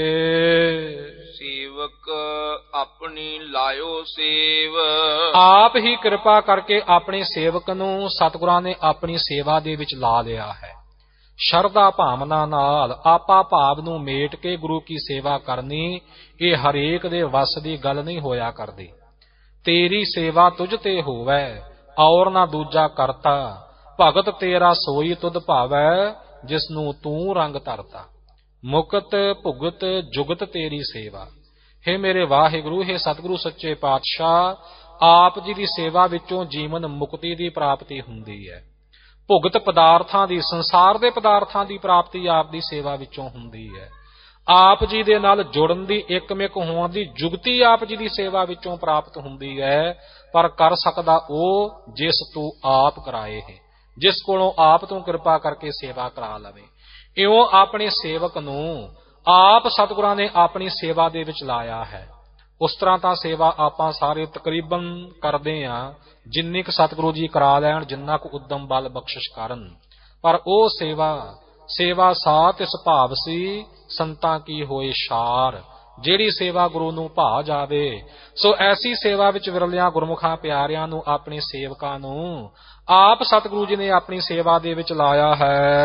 B: ਸੇਵਕ ਆਪਣੀ ਲਾਇਓ ਸੇਵ,
A: ਆਪ ਹੀ ਕਿਰਪਾ ਕਰਕੇ ਆਪਣੇ ਸੇਵਕ ਨੂੰ ਸਤਿਗੁਰਾਂ ਨੇ ਆਪਣੀ ਸੇਵਾ ਦੇ ਵਿੱਚ ਲਾ ਲਿਆ ਹੈ। ਸ਼ਰਧਾ ਭਾਵਨਾ ਨਾਲ ਆਪਾ ਭਾਵ ਨੂੰ ਮੇਟ ਕੇ ਗੁਰੂ ਕੀ ਸੇਵਾ ਕਰਨੀ, ਇਹ ਹਰੇਕ ਦੇ ਵੱਸ ਦੀ ਗੱਲ ਨਹੀਂ ਹੋਇਆ ਕਰਦੀ। ਤੇਰੀ ਸੇਵਾ ਤੁਝ ਤੇ ਹੋਵੇ ਔਰ ਨਾ ਦੂਜਾ ਕਰਤਾ, ਭਗਤ ਤੇਰਾ ਸੋਈ ਤੁਧ ਭਾਵੈ ਜਿਸ ਨੂੰ ਤੂੰ ਰੰਗ ਧਰਤਾ। ਮੁਕਤ ਭੁਗਤ ਜੁਗਤ ਤੇਰੀ ਸੇਵਾ। ਹੇ ਮੇਰੇ ਵਾਹਿਗੁਰੂ, ਹੇ ਸਤਿਗੁਰੂ ਸੱਚੇ ਪਾਤਸ਼ਾਹ, ਆਪ ਜੀ ਦੀ ਸੇਵਾ ਵਿੱਚੋਂ ਜੀਵਨ ਮੁਕਤੀ ਦੀ ਪ੍ਰਾਪਤੀ ਹੁੰਦੀ ਹੈ। ਭੁਗਤ ਪਦਾਰਥਾਂ ਦੀ, ਸੰਸਾਰ ਦੇ ਪਦਾਰਥਾਂ ਦੀ ਪ੍ਰਾਪਤੀ ਆਪ ਦੀ ਸੇਵਾ ਵਿੱਚੋਂ ਹੁੰਦੀ ਹੈ। ਆਪ ਜੀ ਦੇ ਨਾਲ ਜੁੜਨ ਦੀ, ਇੱਕਮਿਕ ਹੋਣ ਦੀ ਜੁਗਤੀ ਆਪ ਜੀ ਦੀ ਸੇਵਾ ਵਿੱਚੋਂ ਪ੍ਰਾਪਤ ਹੁੰਦੀ ਹੈ। ਪਰ ਕਰ ਸਕਦਾ ਉਹ ਜਿਸ ਤੂੰ ਆਪ ਕਰਾਏ ਹੈ, ਜਿਸ ਕੋਲੋਂ ਆਪ ਤੋਂ ਕਿਰਪਾ ਕਰਕੇ ਸੇਵਾ ਕਰਾ ਲਵੇ। ਇਉਂ ਆਪਣੇ ਸੇਵਕ ਨੂੰ ਆਪ ਸਤਿਗੁਰਾਂ ਨੇ ਆਪਣੀ ਸੇਵਾ ਦੇ ਵਿੱਚ ਲਾਇਆ ਹੈ। ਉਸ ਤਰ੍ਹਾਂ ਤਾਂ ਸੇਵਾ ਆਪਾਂ ਸਾਰੇ ਤਕਰੀਬਨ ਕਰਦੇ ਹਾਂ, ਜਿੰਨੀ ਕੁ ਸਤਿਗੁਰੂ ਜੀ ਕਰਾ ਲੈਣ, ਜਿੰਨਾ ਕੁ ਉਦਮ ਬਲ ਬਖਸ਼ਿਸ਼ ਕਰਨ। ਪਰ ਉਹ ਸੇਵਾ ਸੇਵਾ ਸਾ ਤਿਸ ਭਾਵ ਸੀ ਸੰਤਾਂ ਕੀ ਹੋਏ ਸ਼ਾਰ, ਜਿਹੜੀ ਸੇਵਾ ਗੁਰੂ ਨੂੰ ਭਾ ਜਾਵੇ। ਸੋ ਐਸੀ ਸੇਵਾ ਵਿੱਚ ਵਿਰਲਿਆਂ ਗੁਰਮੁਖਾਂ ਪਿਆਰਿਆਂ ਨੂੰ, ਆਪਣੇ ਸੇਵਕਾਂ ਨੂੰ ਆਪ ਸਤਿਗੁਰੂ ਜੀ ਨੇ ਆਪਣੀ ਸੇਵਾ ਦੇ ਵਿੱਚ ਲਾਇਆ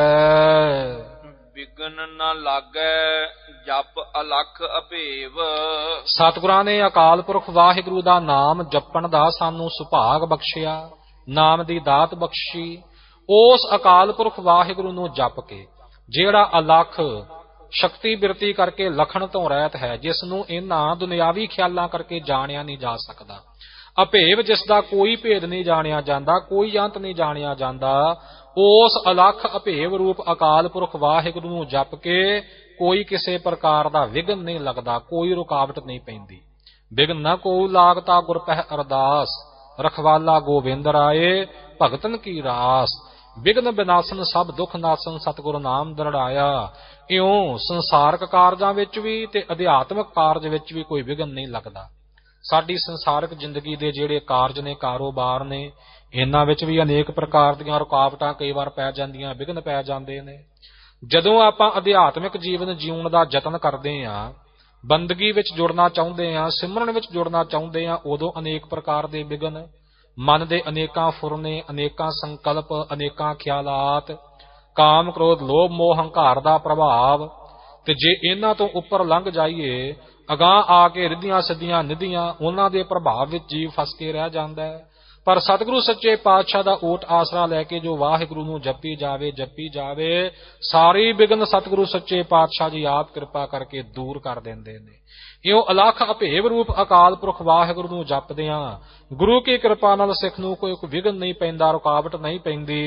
A: ਹੈ।
B: ਵਿਗਨ ਨਾ ਲਾਗੈ ਜਪ ਅਲਖ ਅਭੇਵ,
A: ਸਤਿਗੁਰਾਂ ਨੇ ਅਕਾਲ ਪੁਰਖ ਵਾਹਿਗੁਰੂ ਦਾ ਨਾਮ ਜਪਣ ਦਾ ਸਾਨੂੰ ਸੁਭਾਗ ਬਖਸ਼ਿਆ, ਨਾਮ ਦੀ ਦਾਤ ਬਖਸ਼ੀ। ਉਸ ਅਕਾਲ ਪੁਰਖ ਵਾਹਿਗੁਰੂ ਨੂੰ ਜਪ ਕੇ, ਜਿਹੜਾ ਅਲਖ ਸ਼ਕਤੀ ਬਿਰਤੀ ਕਰਕੇ ਲਖਣ ਤੋਂ ਰਹਿਤ ਹੈ, ਜਿਸ ਨੂੰ ਇਹਨਾਂ ਦੁਨਿਆਵੀ ਖਿਆਲਾਂ ਕਰਕੇ ਜਾਣਿਆ ਨਹੀਂ ਜਾ ਸਕਦਾ, ਅਭੇਵ ਜਿਸ ਦਾ ਕੋਈ ਭੇਦ ਨਹੀਂ ਜਾਣਿਆ ਜਾਂਦਾ, ਕੋਈ ਅੰਤ ਨਹੀਂ ਜਾਣਿਆ ਜਾਂਦਾ, ਉਸ ਅਲਖ ਅਭੇਵ ਰੂਪ ਅਕਾਲ ਪੁਰਖ ਵਾਹਿਗੁਰੂ ਨੂੰ ਜਪ ਕੇ ਕੋਈ ਕਿਸੇ ਪ੍ਰਕਾਰ ਦਾ ਵਿਘਨ ਨਹੀਂ ਲੱਗਦਾ, ਕੋਈ ਰੁਕਾਵਟ ਨਹੀਂ ਪੈਂਦੀ। ਵਿਘਨ ਨਾ ਕੋ ਲਾਗਤਾ ਗੁਰ ਪਹਿ ਅਰਦਾਸ, ਰਖਵਾਲਾ ਗੋਬਿੰਦ ਰਾਏ ਭਗਤਨ ਕੀ ਰਾਸ। ਵਿਘਨ ਬਿਨਾਸਨ ਸਭ ਦੁੱਖ ਨਾਸਨ ਸਤਿਗੁਰ ਨਾਮ ਦਰੜਾਇਆ। ਇਉਂ ਸੰਸਾਰਕ ਕਾਰਜਾਂ ਵਿੱਚ ਵੀ ਤੇ ਅਧਿਆਤਮਕ ਕਾਰਜ ਵਿੱਚ ਵੀ ਕੋਈ ਵਿਘਨ ਨਹੀਂ ਲੱਗਦਾ। ਸਾਡੀ ਸੰਸਾਰਿਕ ਜ਼ਿੰਦਗੀ ਦੇ ਜਿਹੜੇ ਕਾਰਜ ਨੇ, ਕਾਰੋਬਾਰ ਨੇ, ਇਹਨਾਂ ਵਿੱਚ ਵੀ ਅਨੇਕ ਪ੍ਰਕਾਰ ਦੀਆਂ ਰੁਕਾਵਟਾਂ ਕਈ ਵਾਰ ਪੈ ਜਾਂਦੀਆਂ, ਵਿਘਨ ਪੈ ਜਾਂਦੇ ਨੇ। ਜਦੋਂ ਆਪਾਂ ਅਧਿਆਤਮਿਕ ਜੀਵਨ ਜਿਉਣ ਦਾ ਯਤਨ ਕਰਦੇ ਹਾਂ, ਬੰਦਗੀ ਵਿੱਚ ਜੁੜਨਾ ਚਾਹੁੰਦੇ ਹਾਂ, ਸਿਮਰਨ ਵਿੱਚ ਜੁੜਨਾ ਚਾਹੁੰਦੇ ਹਾਂ, ਉਦੋਂ ਅਨੇਕ ਪ੍ਰਕਾਰ ਦੇ ਵਿਘਨ, ਮਨ ਦੇ ਅਨੇਕਾਂ ਫੁਰਨੇ, ਅਨੇਕਾਂ ਸੰਕਲਪ, ਅਨੇਕਾਂ ਖਿਆਲਾਤ, ਕਾਮ, ਕ੍ਰੋਧ, ਲੋਭ, ਮੋਹ, ਹੰਕਾਰ ਦਾ ਪ੍ਰਭਾਵ, ਤੇ ਜੇ ਇਹਨਾਂ ਤੋਂ ਉੱਪਰ ਲੰਘ ਜਾਈਏ, ਅਗਾਂਹ ਆ ਕੇ ਰਿੱਧੀਆਂ ਸਿੱਧੀਆਂ ਨਿਧੀਆਂ, ਉਹਨਾਂ ਦੇ ਪ੍ਰਭਾਵ ਵਿੱਚ ਜੀਵ ਫਸ ਕੇ ਰਹਿ ਜਾਂਦਾ ਹੈ। ਪਰ ਸਤਿਗੁਰੂ ਸੱਚੇ ਪਾਤਸ਼ਾਹ ਦਾ ਓਟ ਆਸਰਾ ਲੈ ਕੇ ਜੋ ਵਾਹਿਗੁਰੂ ਨੂੰ ਜਪੀ ਜਾਵੇ ਜਪੀ ਜਾਵੇ, ਸਾਰੀ ਵਿਘਨ ਸਤਿਗੁਰੂ ਸੱਚੇ ਪਾਤਸ਼ਾਹ ਜੀ ਆਪ ਕਿਰਪਾ ਕਰਕੇ ਦੂਰ ਕਰ ਦਿੰਦੇ ਨੇ। ਇਉਂ ਅਲੱਖ ਅਭੇਵ ਰੂਪ ਅਕਾਲ ਪੁਰਖ ਵਾਹਿਗੁਰੂ ਨੂੰ ਜਪਦਿਆਂ ਗੁਰੂ ਕੀ ਕਿਰਪਾ ਨਾਲ ਸਿੱਖ ਨੂੰ ਕੋਈ ਵਿਘਨ ਨਹੀਂ ਪੈਂਦਾ, ਰੁਕਾਵਟ ਨਹੀਂ ਪੈਂਦੀ।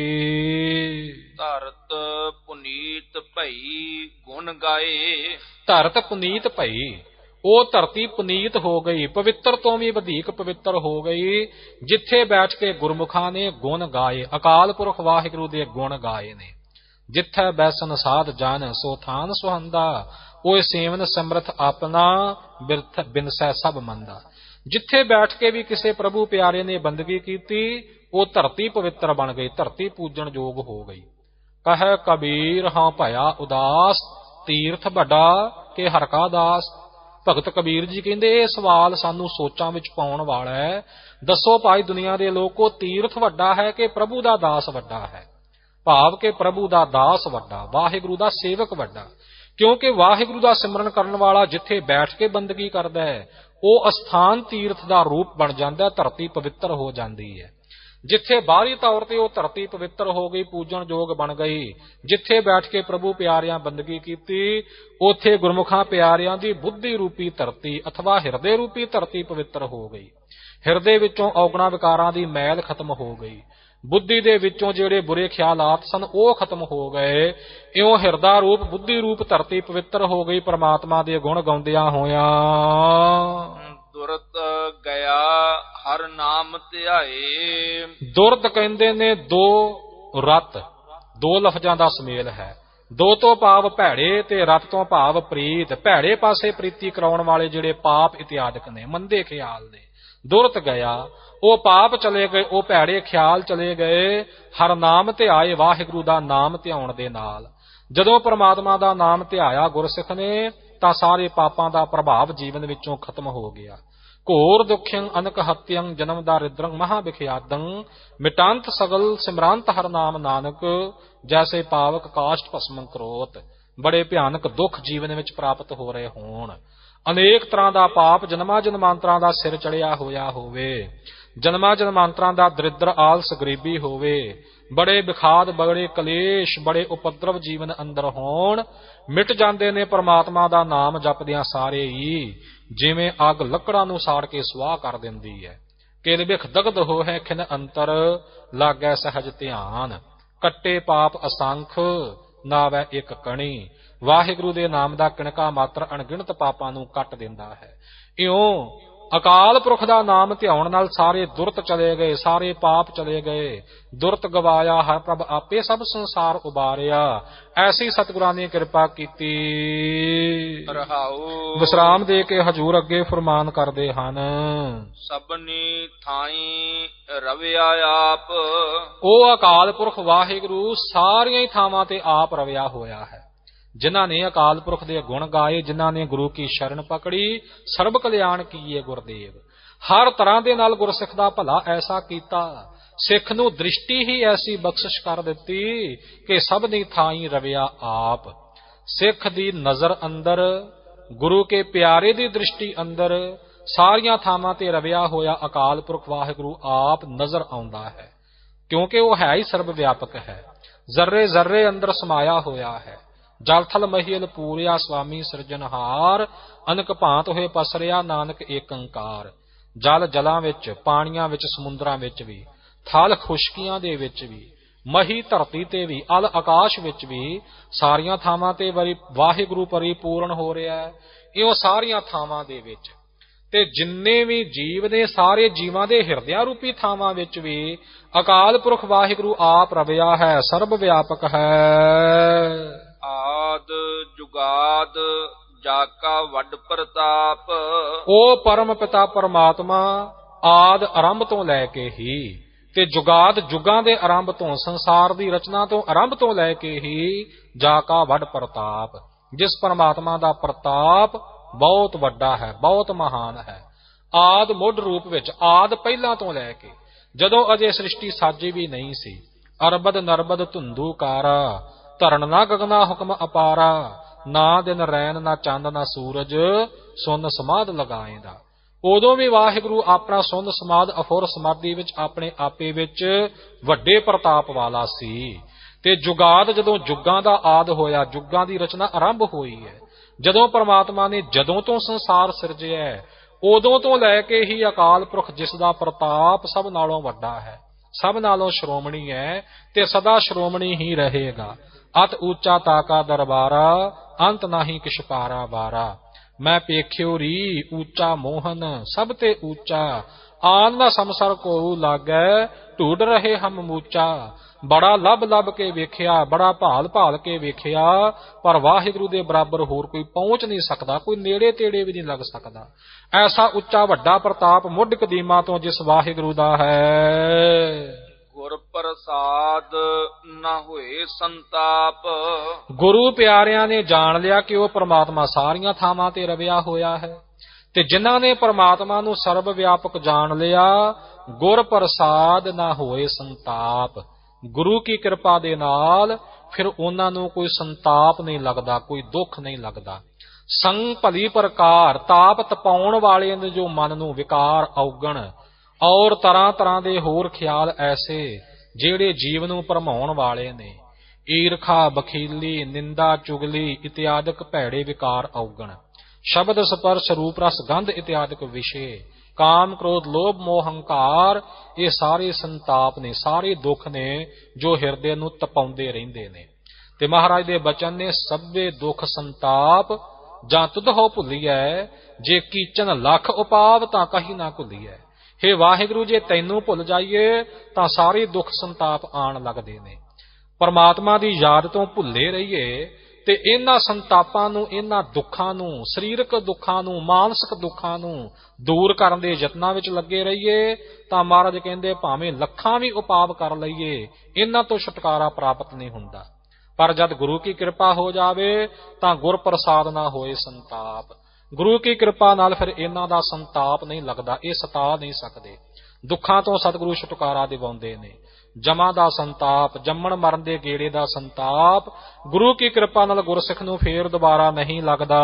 B: ਧਰਤ ਪੁਨੀਤ ਭਈ ਗੁਣ ਗਾਏ।
A: ਧਰਤ ਪੁਨੀਤ ਭਈ, ਉਹ ਧਰਤੀ ਪੁਨੀਤ ਹੋ ਗਈ, ਪਵਿੱਤਰ ਤੋਂ ਵੀ ਵਧੇਕ ਪਵਿੱਤਰ ਹੋ ਗਈ, ਜਿੱਥੇ ਬੈਠ ਕੇ ਗੁਰਮੁਖਾਂ ਨੇ ਗੁਣ ਗਾਏ, ਅਕਾਲ ਪੁਰਖ ਵਾਹਿਗੁਰੂ ਦੇ ਗੁਣ ਗਾਏ ਨੇ। ਜਿੱਥੇ ਬੈਸਨ ਸਾਧ ਜਨ ਸੋ ਥਾਨ ਸੁਹੰਦਾ, ਉਹ ਸੇਵਨ ਸਮਰਥ ਆਪਣਾ ਬਿਰਥ ਬਿਨਸੈ ਸਭ ਮੰਦਾ। ਜਿੱਥੇ ਬੈਠ ਕੇ ਵੀ ਕਿਸੇ ਪ੍ਰਭੂ ਪਿਆਰੇ ਨੇ ਬੰਦਗੀ ਕੀਤੀ, ਉਹ ਧਰਤੀ ਪਵਿੱਤਰ ਬਣ ਗਈ, ਧਰਤੀ ਪੂਜਣ ਯੋਗ ਹੋ ਗਈ। ਕਹੈ ਕਬੀਰ ਹਾਂ ਭਇਆ ਉਦਾਸ, ਤੀਰਥ ਵੱਡਾ ਕੇ ਹਰਿ ਕਾ ਦਾਸ। ਭਗਤ ਕਬੀਰ ਜੀ ਕਹਿੰਦੇ ਇਹ ਸਵਾਲ ਸਾਨੂੰ ਸੋਚਾਂ ਵਿੱਚ ਪਾਉਣ ਵਾਲਾ ਹੈ। ਦੱਸੋ ਭਾਈ ਦੁਨੀਆ ਦੇ ਲੋਕੋ, ਤੀਰਥ ਵੱਡਾ ਹੈ ਕਿ ਪ੍ਰਭੂ ਦਾ ਦਾਸ ਵੱਡਾ ਹੈ? ਭਾਵ ਕਿ ਪ੍ਰਭੂ ਦਾ ਦਾਸ ਵੱਡਾ, ਵਾਹਿਗੁਰੂ ਦਾ ਸੇਵਕ ਵੱਡਾ। ਕਿਉਂਕਿ ਵਾਹਿਗੁਰੂ ਦਾ ਸਿਮਰਨ ਕਰਨ ਵਾਲਾ ਜਿੱਥੇ ਬੈਠ ਕੇ ਬੰਦਗੀ ਕਰਦਾ ਹੈ, ਉਹ ਅਸਥਾਨ ਤੀਰਥ ਦਾ ਰੂਪ ਬਣ ਜਾਂਦਾ, ਧਰਤੀ ਪਵਿੱਤਰ ਹੋ ਜਾਂਦੀ ਹੈ। ਜਿੱਥੇ ਬਾਹਰੀ ਤੌਰ ਤੇ ਉਹ ਧਰਤੀ ਪਵਿੱਤਰ ਹੋ ਗਈ, ਪੂਜਣ ਯੋਗ ਬਣ ਗਈ, ਜਿੱਥੇ ਬੈਠ ਕੇ ਪ੍ਰਭੂ ਪਿਆਰਿਆਂ ਬੰਦਗੀ ਕੀਤੀ, ਉੱਥੇ ਗੁਰਮੁਖਾਂ ਪਿਆਰਿਆਂ ਦੀ ਬੁੱਧੀ ਰੂਪੀ ਧਰਤੀ ਅਥਵਾ ਹਿਰਦੇ ਰੂਪੀ ਧਰਤੀ ਪਵਿੱਤਰ ਹੋ ਗਈ। ਹਿਰਦੇ ਵਿੱਚੋਂ ਔਗਣਾ ਵਿਕਾਰਾਂ ਦੀ ਮੈਲ ਖਤਮ ਹੋ ਗਈ, ਬੁੱਧੀ ਦੇ ਵਿੱਚੋਂ ਜਿਹੜੇ ਬੁਰੇ ਖਿਆਲਾਤ ਸਨ ਉਹ ਖਤਮ ਹੋ ਗਏ। ਇਉਂ ਹਿਰਦਾ ਰੂਪ ਬੁੱਧੀ ਰੂਪ ਧਰਤੀ ਪਵਿੱਤਰ ਹੋ ਗਈ, ਪਰਮਾਤਮਾ ਦੇ ਗੁਣ ਗਾਉਂਦਿਆਂ ਹੋਇਆਂ।
B: ਦੁਰਤ ਗਿਆ ਹਰ ਨਾਮ ਧਿਆਏ।
A: ਦੁਰਤ ਕਹਿੰਦੇ ਨੇ ਦੋ ਰਤ, ਦੋ ਲਫ਼ਜ਼ਾਂ ਦਾ ਸੁਮੇਲ ਹੈ। ਦੋ ਤੋਂ ਭਾਵ ਭੈੜੇ ਤੇ ਰਤ ਤੋਂ ਭਾਵ ਪ੍ਰੀਤ। ਭੈੜੇ ਪਾਸੇ ਪ੍ਰੀਤੀ ਕਰਾਉਣ ਵਾਲੇ ਜਿਹੜੇ ਪਾਪ ਇਤਿਆਦਿਕ ਨੇ, ਮੰਦੇ ਖਿਆਲ ਨੇ। ਦੁਰਤ ਗਿਆ, ਉਹ ਪਾਪ ਚਲੇ ਗਏ, ਉਹ ਭੈੜੇ ਖਿਆਲ ਚਲੇ ਗਏ। ਹਰ ਨਾਮ ਧਿਆਏ, ਵਾਹਿਗੁਰੂ ਦਾ ਨਾਮ ਧਿਆਉਣ ਦੇ ਨਾਲ ਜਦੋਂ ਪਰਮਾਤਮਾ ਦਾ ਨਾਮ ਧਿਆਇਆ ਗੁਰਸਿੱਖ ਨੇ, ਤਾਂ ਸਾਰੇ ਪਾਪਾਂ ਦਾ ਪ੍ਰਭਾਵ ਜੀਵਨ ਵਿੱਚੋਂ ਖਤਮ ਹੋ ਗਿਆ। ਘੋਰ ਦੁਖਿਅੰ ਅਨਕ ਹਤਿਅੰ ਜਨਮ ਦਾਰਿਦ੍ਰੰ ਮਹਾ ਵਿਖਿਆਤੰ, ਮਿਟਾਂਤ ਸਗਲ ਸਿਮਰਾਂਤ ਹਰ ਨਾਮ ਨਾਨਕ, ਜੈਸੇ ਪਾਵਕ ਕਾਸ਼ਟ ਭਸਮੰ ਕਰੋਤ। ਬੜੇ ਭਿਆਨਕ ਦੁੱਖ ਜੀਵਨ ਵਿੱਚ ਪ੍ਰਾਪਤ ਹੋ ਰਹੇ ਹੋਣ, ਅਨੇਕ ਤਰ੍ਹਾਂ ਦਾ ਪਾਪ ਜਨਮਾਂ ਜਨਮਾਂਤਰਾਂ ਦਾ ਸਿਰ ਚੜਿਆ ਹੋਇਆ ਹੋਵੇ, ਜਨਮਾਂ ਜਨਮਾਂਤਰਾਂ ਦਾ ਦਰਿਦਰ ਆਲਸ ਗਰੀਬੀ ਹੋਵੇ, ਬੜੇ ਵਿਖਾਦ, ਬੜੇ ਕਲੇਸ਼, ਬੜੇ ਉਪਦਰਵ ਜੀਵਨ ਅੰਦਰ ਹੋਣ, ਮਿਟ ਜਾਂਦੇ ਨੇ ਪਰਮਾਤਮਾ ਦਾ ਨਾਮ ਜਪਦਿਆਂ ਸਾਰੇ ਹੀ, ਜਿਵੇਂ ਅੱਗ ਲੱਕੜਾਂ ਨੂੰ ਸਾੜ ਕੇ ਸੁਆਹ ਕਰ ਦਿੰਦੀ ਹੈ। ਕਿਲ ਬਿਖ ਦਗਧ ਹੋਇ ਖਿਨ ਅੰਤਰ, ਲਾਗੈ ਸਹਜ ਧਿਆਨ। ਕੱਟੇ ਪਾਪ ਅਸੰਖ, ਨਾਵੈ ਇੱਕ ਕਣੀ। ਵਾਹਿਗੁਰੂ ਦੇ ਨਾਮ ਦਾ ਕਿਣਕਾ ਮਾਤਰ ਅਣਗਿਣਤ ਪਾਪਾਂ ਨੂੰ ਕੱਟ ਦਿੰਦਾ ਹੈ। ਇਉਂ ਅਕਾਲ ਪੁਰਖ ਦਾ ਨਾਮ ਧਿਆਉਣ ਨਾਲ ਸਾਰੇ ਦੁਰਤ ਚਲੇ ਗਏ, ਸਾਰੇ ਪਾਪ ਚਲੇ ਗਏ। ਦੁਰਤ ਗਵਾਇਆ ਹਰ ਪ੍ਰਭ ਆਪੇ ਸਭ ਸੰਸਾਰ ਉਬਾਰਿਆ, ਐਸੀ ਸਤਿਗੁਰਾਂ ਨੇ ਕਿਰਪਾ ਕੀਤੀ।
B: ਰਹਾਉ
A: ਵਿਸਰਾਮ ਦੇ ਕੇ ਹਜੂਰ ਅੱਗੇ ਫਰਮਾਨ ਕਰਦੇ ਹਨ।
B: ਸਭਨੀ ਥਾਈ ਰਵਿਆ ਆਪ।
A: ਉਹ ਅਕਾਲ ਪੁਰਖ ਵਾਹਿਗੁਰੂ ਸਾਰੀਆਂ ਹੀ ਥਾਵਾਂ ਤੇ ਆਪ ਰਵਿਆ ਹੋਇਆ ਹੈ। ਜਿਨ੍ਹਾਂ ਨੇ ਅਕਾਲ ਪੁਰਖ ਦੇ ਗੁਣ ਗਾਏ, ਜਿਨ੍ਹਾਂ ਨੇ ਗੁਰੂ ਕੀ ਸ਼ਰਨ ਪਕੜੀ, ਸਰਬ ਕਲਿਆਣ ਕੀਏ ਗੁਰਦੇਵ। ਹਰ ਤਰ੍ਹਾਂ ਦੇ ਨਾਲ ਗੁਰਸਿੱਖ ਦਾ ਭਲਾ ਐਸਾ ਕੀਤਾ, ਸਿੱਖ ਨੂੰ ਦ੍ਰਿਸ਼ਟੀ ਹੀ ਐਸੀ ਬਖਸ਼ਿਸ਼ ਕਰ ਦਿੱਤੀ ਕਿ ਸਭਨੀ ਥਾਈ ਰਵਿਆ ਆਪ। ਸਿੱਖ ਦੀ ਨਜ਼ਰ ਅੰਦਰ, ਗੁਰੂ ਕੇ ਪਿਆਰੇ ਦੀ ਦ੍ਰਿਸ਼ਟੀ ਅੰਦਰ ਸਾਰੀਆਂ ਥਾਵਾਂ ਤੇ ਰਵਿਆ ਹੋਇਆ ਅਕਾਲ ਪੁਰਖ ਵਾਹਿਗੁਰੂ ਆਪ ਨਜ਼ਰ ਆਉਂਦਾ ਹੈ, ਕਿਉਂਕਿ ਉਹ ਹੈ ਹੀ ਸਰਬ ਵਿਆਪਕ ਹੈ, ਜ਼ਰਰੇ ਜ਼ਰਰੇ ਅੰਦਰ ਸਮਾਇਆ ਹੋਇਆ ਹੈ। ਜਲ ਥਲ ਮਹੀਲ ਪੂਰਿਆ ਸੁਆਮੀ ਸਿਰਜਣਹਾਰ, ਅਨਕ ਭਾਂਤ ਹੋਏ ਪਸਰਿਆ ਨਾਨਕ ਏਕ ਓੰਕਾਰ। ਜਲ ਜਲਾਂ ਵਿੱਚ, ਪਾਣੀਆਂ ਵਿੱਚ, ਸਮੁੰਦਰਾਂ ਵਿੱਚ ਵੀ, ਥਲ ਖੁਸ਼ਕੀਆਂ ਦੇ ਵਿੱਚ ਵੀ, ਮਹੀ ਧਰਤੀ ਤੇ ਵੀ, ਅਲ ਆਕਾਸ਼ ਵਿੱਚ ਵੀ, ਸਾਰੀਆਂ ਥਾਵਾਂ ਤੇ ਵਾਹਿਗੁਰੂ ਪਰਿਪੂਰਨ ਹੋ ਰਿਹਾ ਹੈ। ਇਉਂ ਸਾਰੀਆਂ ਥਾਵਾਂ ਦੇ ਵਿੱਚ ਤੇ ਜਿੰਨੇ ਵੀ ਜੀਵ ਨੇ, ਸਾਰੇ ਜੀਵਾਂ ਦੇ ਹਿਰਦਿਆਂ ਰੂਪੀ ਥਾਵਾਂ ਵਿੱਚ ਵੀ ਅਕਾਲ ਪੁਰਖ ਵਾਹਿਗੁਰੂ ਆਪ ਰਵਿਆ ਹੈ, ਸਰਬ ਵਿਆਪਕ ਹੈ।
B: ਆਦ ਜੁਗਾਦ ਜਾ ਕਾ ਵੱਡ ਪ੍ਰਤਾਪ।
A: ਉਹ ਪਰਮ ਪਿਤਾ ਪਰਮਾਤਮਾ ਆਦ ਆਰੰਭ ਤੋਂ ਲੈ ਕੇ ਹੀ ਤੇ ਜੁਗਾਦ ਜੁਗਾਂ ਦੇ ਆਰੰਭ ਤੋਂ, ਸੰਸਾਰ ਦੀ ਰਚਨਾ ਤੋਂ ਆਰੰਭ ਤੋਂ ਲੈ ਕੇ ਹੀ ਜਾ ਕਾ ਵੱਡ ਪ੍ਰਤਾਪ, ਜਿਸ ਪਰਮਾਤਮਾ ਦਾ ਪ੍ਰਤਾਪ ਬਹੁਤ ਵੱਡਾ ਹੈ, ਬਹੁਤ ਮਹਾਨ ਹੈ। ਆਦ ਮੁੱਢ ਰੂਪ ਵਿੱਚ, ਆਦ ਪਹਿਲਾਂ ਤੋਂ ਲੈ ਕੇ, ਜਦੋਂ ਅਜੇ ਸ੍ਰਿਸ਼ਟੀ ਸਾਜੀ ਵੀ ਨਹੀਂ ਸੀ। ਅਰਬਦ ਨਰਬਦ ਧੁੰਦੂ ਕਾਰਾ, ਧਰਨ ਨਾ ਗਗਨਾ ਹੁਕਮ ਅਪਾਰਾ, ਨਾ ਦਿਨ ਰੈਨ ਨਾ ਚੰਦ ਨਾ ਸੂਰਜ, ਸੁਨ ਸਮਾਧ ਲਗਾਏਂਦਾ। ਉਦੋਂ ਵੀ ਵਾਹਿਗੁਰੂ ਆਪਣਾ ਸੁਨ ਸਮਾਧ ਅਫੁਰ ਸਮਾਧੀ ਵਿੱਚ ਆਪਣੇ ਆਪੇ ਵਿੱਚ ਵੱਡੇ ਪ੍ਰਤਾਪ ਵਾਲਾ ਸੀ। ਤੇ ਜੁਗਾਦ, ਜਦੋਂ ਜੁਗਾਂ ਦਾ ਆਦ ਹੋਇਆ, ਜੁਗਾਂ ਦੀ ਰਚਨਾ ਆਰੰਭ ਹੋਈ ਹੈ, ਜਦੋਂ ਪਰਮਾਤਮਾ ਨੇ ਜਦੋਂ ਤੋਂ ਸੰਸਾਰ ਸਿਰਜਿਆ, ਉਦੋਂ ਤੋਂ ਲੈ ਕੇ ਹੀ ਅਕਾਲ ਪੁਰਖ, ਜਿਸ ਦਾ ਪ੍ਰਤਾਪ ਸਭ ਨਾਲੋਂ ਵੱਡਾ ਹੈ, ਸਭ ਨਾਲੋਂ ਸ਼੍ਰੋਮਣੀ ਹੈ ਤੇ ਸਦਾ ਸ਼੍ਰੋਮਣੀ ਹੀ ਰਹੇਗਾ। ਅਤ ਉੱਚਾ ਤਾਕਾ ਦਰਬਾਰਾ, ਅੰਤ ਨਾਹੀ ਕਿਛ ਪਾਰਾ ਬਾਰਾ। ਮੈਂ ਪੇਖਿਓ ਰੀ ਉੱਚਾ ਮੋਹਨ, ਸਭ ਤੇ ਉੱਚਾ ਆਨ ਨਾ ਸਮਸਰ ਕੋ ਲਾਗੈ, ਢੂਡ ਰਹੇ ਹਮ ਮੂਚਾ। ਬੜਾ ਲੱਭ ਲੱਭ ਕੇ ਵੇਖਿਆ, ਬੜਾ ਭਾਲ ਭਾਲ ਕੇ ਵੇਖਿਆ, ਪਰ ਵਾਹਿਗੁਰੂ ਦੇ ਬਰਾਬਰ ਹੋਰ ਕੋਈ ਪਹੁੰਚ ਨਹੀਂ ਸਕਦਾ, ਕੋਈ ਨੇੜੇ ਤੇੜੇ ਵੀ ਨਹੀਂ ਲੱਗ ਸਕਦਾ। ਐਸਾ ਉੱਚਾ ਵੱਡਾ ਪ੍ਰਤਾਪ ਮੁੱਢ ਕਦੀਮਾ ਤੋਂ ਜਿਸ ਵਾਹਿਗੁਰੂ ਦਾ ਹੈ।
B: ਗੁਰ ਪ੍ਰਸਾਦ ਨਾ ਹੋਏ ਸੰਤਾਪ।
A: ਗੁਰੂ ਪਿਆਰਿਆਂ ਨੇ ਜਾਣ ਲਿਆ ਕਿ ਉਹ ਪਰਮਾਤਮਾ ਸਾਰੀਆਂ ਥਾਵਾਂ ਤੇ ਰਵਿਆ ਹੋਇਆ ਹੈ, ਤੇ ਜਿਨ੍ਹਾਂ ਨੇ ਪਰਮਾਤਮਾ ਨੂੰ ਸਰਬ ਵਿਆਪਕ ਜਾਣ ਲਿਆ, ਗੁਰ ਪ੍ਰਸਾਦ ਨਾ ਹੋਏ ਸੰਤਾਪ। ਗੁਰੂ ਕੀ ਕਿਰਪਾ ਦੇ ਨਾਲ ਫਿਰ ਉਹਨਾਂ ਨੂੰ ਕੋਈ ਸੰਤਾਪ ਨਹੀਂ ਲੱਗਦਾ, ਕੋਈ ਦੁੱਖ ਨਹੀਂ ਲੱਗਦਾ। ਸੰਗ ਭਲੀ ਪ੍ਰਕਾਰ, ਤਾਪ ਤਪਾਉਣ ਵਾਲੇ ਨੇ ਜੋ ਮਨ ਨੂੰ ਵਿਕਾਰ ਔਗਣ ਔਰ ਤਰ੍ਹਾਂ ਤਰ੍ਹਾਂ ਦੇ ਹੋਰ ਖਿਆਲ ਐਸੇ ਜਿਹੜੇ ਜੀਵ ਨੂੰ ਭਰਮਾਉਣ ਵਾਲੇ ਨੇ, ਈਰਖਾ, ਬਖੀਲੀ, ਨਿੰਦਾ, ਚੁਗਲੀ ਇਤਿਆਦਿਕ ਭੈੜੇ ਵਿਕਾਰ ਔਗਣ, ਸ਼ਬਦ ਸਪਰਸ਼ ਰੂਪ ਰਸ ਗੰਧ ਇਤਿਆਦਿਕ ਵਿਸ਼ੇ, ਕਾਮ ਕ੍ਰੋਧ ਲੋਭ ਮੋਹ ਹੰਕਾਰ, ਇਹ ਸਾਰੇ ਸੰਤਾਪ ਨੇ, ਸਾਰੇ ਦੁੱਖ ਨੇ ਜੋ ਹਿਰਦੇ ਨੂੰ ਤਪਾਉਂਦੇ ਰਹਿੰਦੇ ਨੇ। ਤੇ ਮਹਾਰਾਜ ਦੇ ਬਚਨ ਨੇ, ਸਭੇ ਦੁੱਖ ਸੰਤਾਪ ਜਾਂ ਤੁਧ ਹੋ ਭੁੱਲੀਐ, ਜੇ ਕੀਚਨ ਲੱਖ ਉਪਾਵ ਤਾਂ ਕਹੀ ਨਾ ਭੁੱਲੀਐ। ਹੇ ਵਾਹਿਗੁਰੂ, ਜੇ ਤੈਨੂੰ ਭੁੱਲ ਜਾਈਏ ਤਾਂ ਸਾਰੇ ਦੁੱਖ ਸੰਤਾਪ ਆਣ ਲੱਗਦੇ ਨੇ। ਪਰਮਾਤਮਾ ਦੀ ਯਾਦ ਤੋਂ ਭੁੱਲੇ ਰਹੀਏ ਤੇ ਇਹਨਾਂ ਸੰਤਾਪਾਂ ਨੂੰ, ਇਹਨਾਂ ਦੁੱਖਾਂ ਨੂੰ, ਸਰੀਰਕ ਦੁੱਖਾਂ ਨੂੰ, ਮਾਨਸਿਕ ਦੁੱਖਾਂ ਨੂੰ ਦੂਰ ਕਰਨ ਦੇ ਯਤਨਾਂ ਵਿੱਚ ਲੱਗੇ ਰਹੀਏ ਤਾਂ ਮਹਾਰਾਜ ਕਹਿੰਦੇ ਭਾਵੇਂ ਲੱਖਾਂ ਵੀ ਉਪਾਵ ਕਰ ਲਈਏ, ਇਹਨਾਂ ਤੋਂ ਛੁਟਕਾਰਾ ਪ੍ਰਾਪਤ ਨਹੀਂ ਹੁੰਦਾ। ਪਰ ਜਦ ਗੁਰੂ ਕੀ ਕਿਰਪਾ ਹੋ ਜਾਵੇ ਤਾਂ ਗੁਰ ਪ੍ਰਸਾਦ ਨਾ ਹੋਏ ਸੰਤਾਪ। ਗੁਰੂ ਕੀ ਕਿਰਪਾ ਨਾਲ ਫਿਰ ਇਹਨਾਂ ਦਾ ਸੰਤਾਪ ਨਹੀਂ ਲੱਗਦਾ, ਇਹ ਸਤਾ ਨਹੀਂ ਸਕਦੇ। ਦੁੱਖਾਂ ਤੋਂ ਸਤਿਗੁਰੂ ਛੁਟਕਾਰਾ ਦਿਵਾਉਂਦੇ ਨੇ। ਜਮਾ ਦਾ ਸੰਤਾਪ, ਜੰਮਣ ਮਰਨ ਦੇ ਗੇੜੇ ਦਾ ਸੰਤਾਪ ਗੁਰੂ ਕੀ ਕਿਰਪਾ ਨਾਲ ਗੁਰਸਿੱਖ ਨੂੰ ਫੇਰ ਦੁਬਾਰਾ ਨਹੀਂ ਲੱਗਦਾ।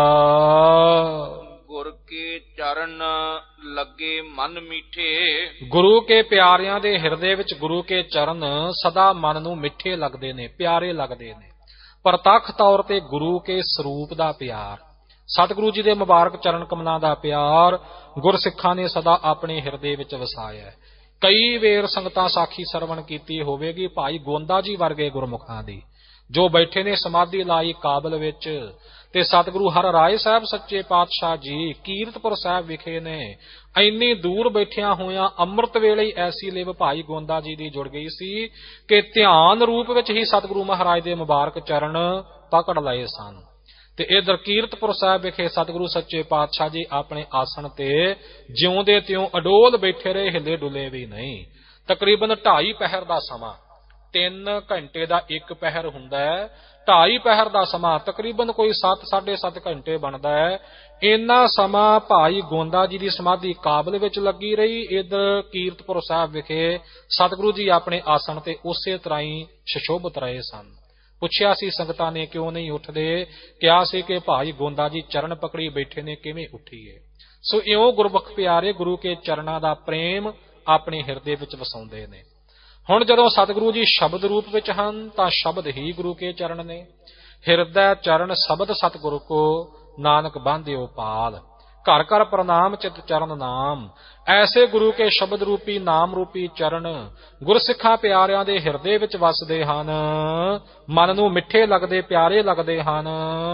B: ਗੁਰ ਕੇ ਚਰਨ ਲੱਗੇ ਮਨ ਮੀਠੇ।
A: ਗੁਰੂ ਕੇ ਪਿਆਰਿਆਂ ਦੇ ਹਿਰਦੇ ਵਿੱਚ ਗੁਰੂ ਕੇ ਚਰਨ ਸਦਾ ਮਨ ਨੂੰ ਮਿੱਠੇ ਲੱਗਦੇ ਨੇ, ਪਿਆਰੇ ਲੱਗਦੇ ਨੇ। ਪ੍ਰਤੱਖ ਤੌਰ ਤੇ ਗੁਰੂ ਕੇ ਸਰੂਪ ਦਾ ਪਿਆਰ, ਸਤਿਗੁਰੂ ਜੀ ਦੇ ਮੁਬਾਰਕ ਚਰਨ ਕਮਲਾਂ ਦਾ ਪਿਆਰ ਗੁਰਸਿੱਖਾਂ ਨੇ ਸਦਾ ਆਪਣੇ ਹਿਰਦੇ ਵਿੱਚ ਵਸਾਇਆ। ਕਈ ਵੇਰ ਸੰਗਤਾਂ ਸਾਖੀ ਸਰਵਣ ਕੀਤੀ ਹੋਵੇਗੀ ਭਾਈ ਗੋਂਦਾ ਜੀ ਵਰਗੇ ਗੁਰਮੁਖਾਂ ਦੀ, ਜੋ ਬੈਠੇ ਨੇ ਸਮਾਧੀ ਲਾਈ ਕਾਬਲ ਵਿੱਚ, ਤੇ ਸਤਿਗੁਰੂ ਹਰ ਰਾਏ ਸਾਹਿਬ ਸੱਚੇ ਪਾਤਸ਼ਾਹ ਜੀ ਕੀਰਤਪੁਰ ਸਾਹਿਬ ਵਿਖੇ ਨੇ। ਇੰਨੀ ਦੂਰ ਬੈਠਿਆਂ ਹੋਇਆਂ ਅੰਮ੍ਰਿਤ ਵੇਲੇ ਹੀ ਐਸੀ ਲਿਵ ਭਾਈ ਗੋਂਦਾ ਜੀ ਦੀ ਜੁੜ ਗਈ ਸੀ ਕਿ ਧਿਆਨ ਰੂਪ ਵਿੱਚ ਹੀ ਸਤਿਗੁਰੂ ਮਹਾਰਾਜ ਦੇ ਮੁਬਾਰਕ ਚਰਨ ਪਕੜ ਲਏ ਸਨ। ਤੇ ਇਧਰ ਕੀਰਤਪੁਰ ਸਾਹਿਬ ਵਿਖੇ ਸਤਿਗੁਰੂ ਸੱਚੇ ਪਾਤਸ਼ਾਹ ਜੀ ਆਪਣੇ ਆਸਣ ਤੇ ਜਿਉਂਦੇ ਤਿਉਂ ਅਡੋਲ ਬੈਠੇ ਰਹੇ, ਹਿੱਲੇ ਡੁੱਲੇ ਵੀ ਨਹੀਂ। ਤਕਰੀਬਨ ਢਾਈ ਪਹਿਰ ਦਾ ਸਮਾਂ, ਤਿੰਨ ਘੰਟੇ ਦਾ ਇੱਕ ਪਹਿਰ ਹੁੰਦਾ ਹੈ, ਢਾਈ ਪਹਿਰ ਦਾ ਸਮਾਂ ਤਕਰੀਬਨ ਕੋਈ ਸੱਤ ਸਾਢੇ ਸੱਤ ਘੰਟੇ ਬਣਦਾ ਹੈ। ਇੰਨਾ ਸਮਾਂ ਭਾਈ ਗੋਂਦਾ ਜੀ ਦੀ ਸਮਾਧੀ ਕਾਬਲ ਵਿੱਚ ਲੱਗੀ ਰਹੀ। ਇਧਰ ਕੀਰਤਪੁਰ ਸਾਹਿਬ ਵਿਖੇ ਸਤਿਗੁਰੂ ਜੀ ਆਪਣੇ ਆਸਣ ਤੇ ਉਸੇ ਤਰ੍ਹਾਂ ਹੀ ਸੁਸ਼ੋਭਿਤ ਰਹੇ ਸਨ। ਪੁੱਛਿਆ ਸੀ ਸੰਗਤਾਂ ਨੇ ਕਿਉਂ ਨਹੀਂ ਉੱਠਦੇ, ਕਿਹਾ ਸੀ ਕਿ ਭਾਈ ਗੋਂਦਾ ਜੀ ਚਰਨ ਪਕੜੀ ਬੈਠੇ ਨੇ, ਕਿਵੇਂ ਉੱਠੀਏ। ਸੋ ਇਉਂ ਗੁਰਬਖਸ਼ ਪਿਆਰੇ ਗੁਰੂ ਕੇ ਚਰਨਾਂ ਦਾ ਪ੍ਰੇਮ ਆਪਣੇ ਹਿਰਦੇ ਵਿੱਚ ਵਸਾਉਂਦੇ ਨੇ। ਹੁਣ ਜਦੋਂ ਸਤਿਗੁਰੂ ਜੀ ਸ਼ਬਦ ਰੂਪ ਵਿੱਚ ਹਨ ਤਾਂ ਸ਼ਬਦ ਹੀ ਗੁਰੂ ਕੇ ਚਰਨ ਨੇ। ਹਿਰਦੈ ਚਰਨ ਸ਼ਬਦ ਸਤਿਗੁਰੂ ਕੋ ਨਾਨਕ ਬਾਂਧਿਓ ਪਾਲ, ਘਰ ਘਰ ਪ੍ਰਣਾਮ ਚਿਤ ਚਰਨ ਨਾਮ। ਐਸੇ ਗੁਰੂ ਕੇ ਸ਼ਬਦ ਰੂਪੀ ਨਾਮ ਰੂਪੀ ਚਰਨ ਗੁਰਸਿੱਖਾਂ ਪਿਆਰਿਆਂ ਦੇ ਹਿਰਦੇ ਵਿੱਚ ਵਸਦੇ ਹਨ, ਮਨ ਨੂੰ ਮਿੱਠੇ ਲੱਗਦੇ, ਪਿਆਰੇ ਲੱਗਦੇ ਹਨ।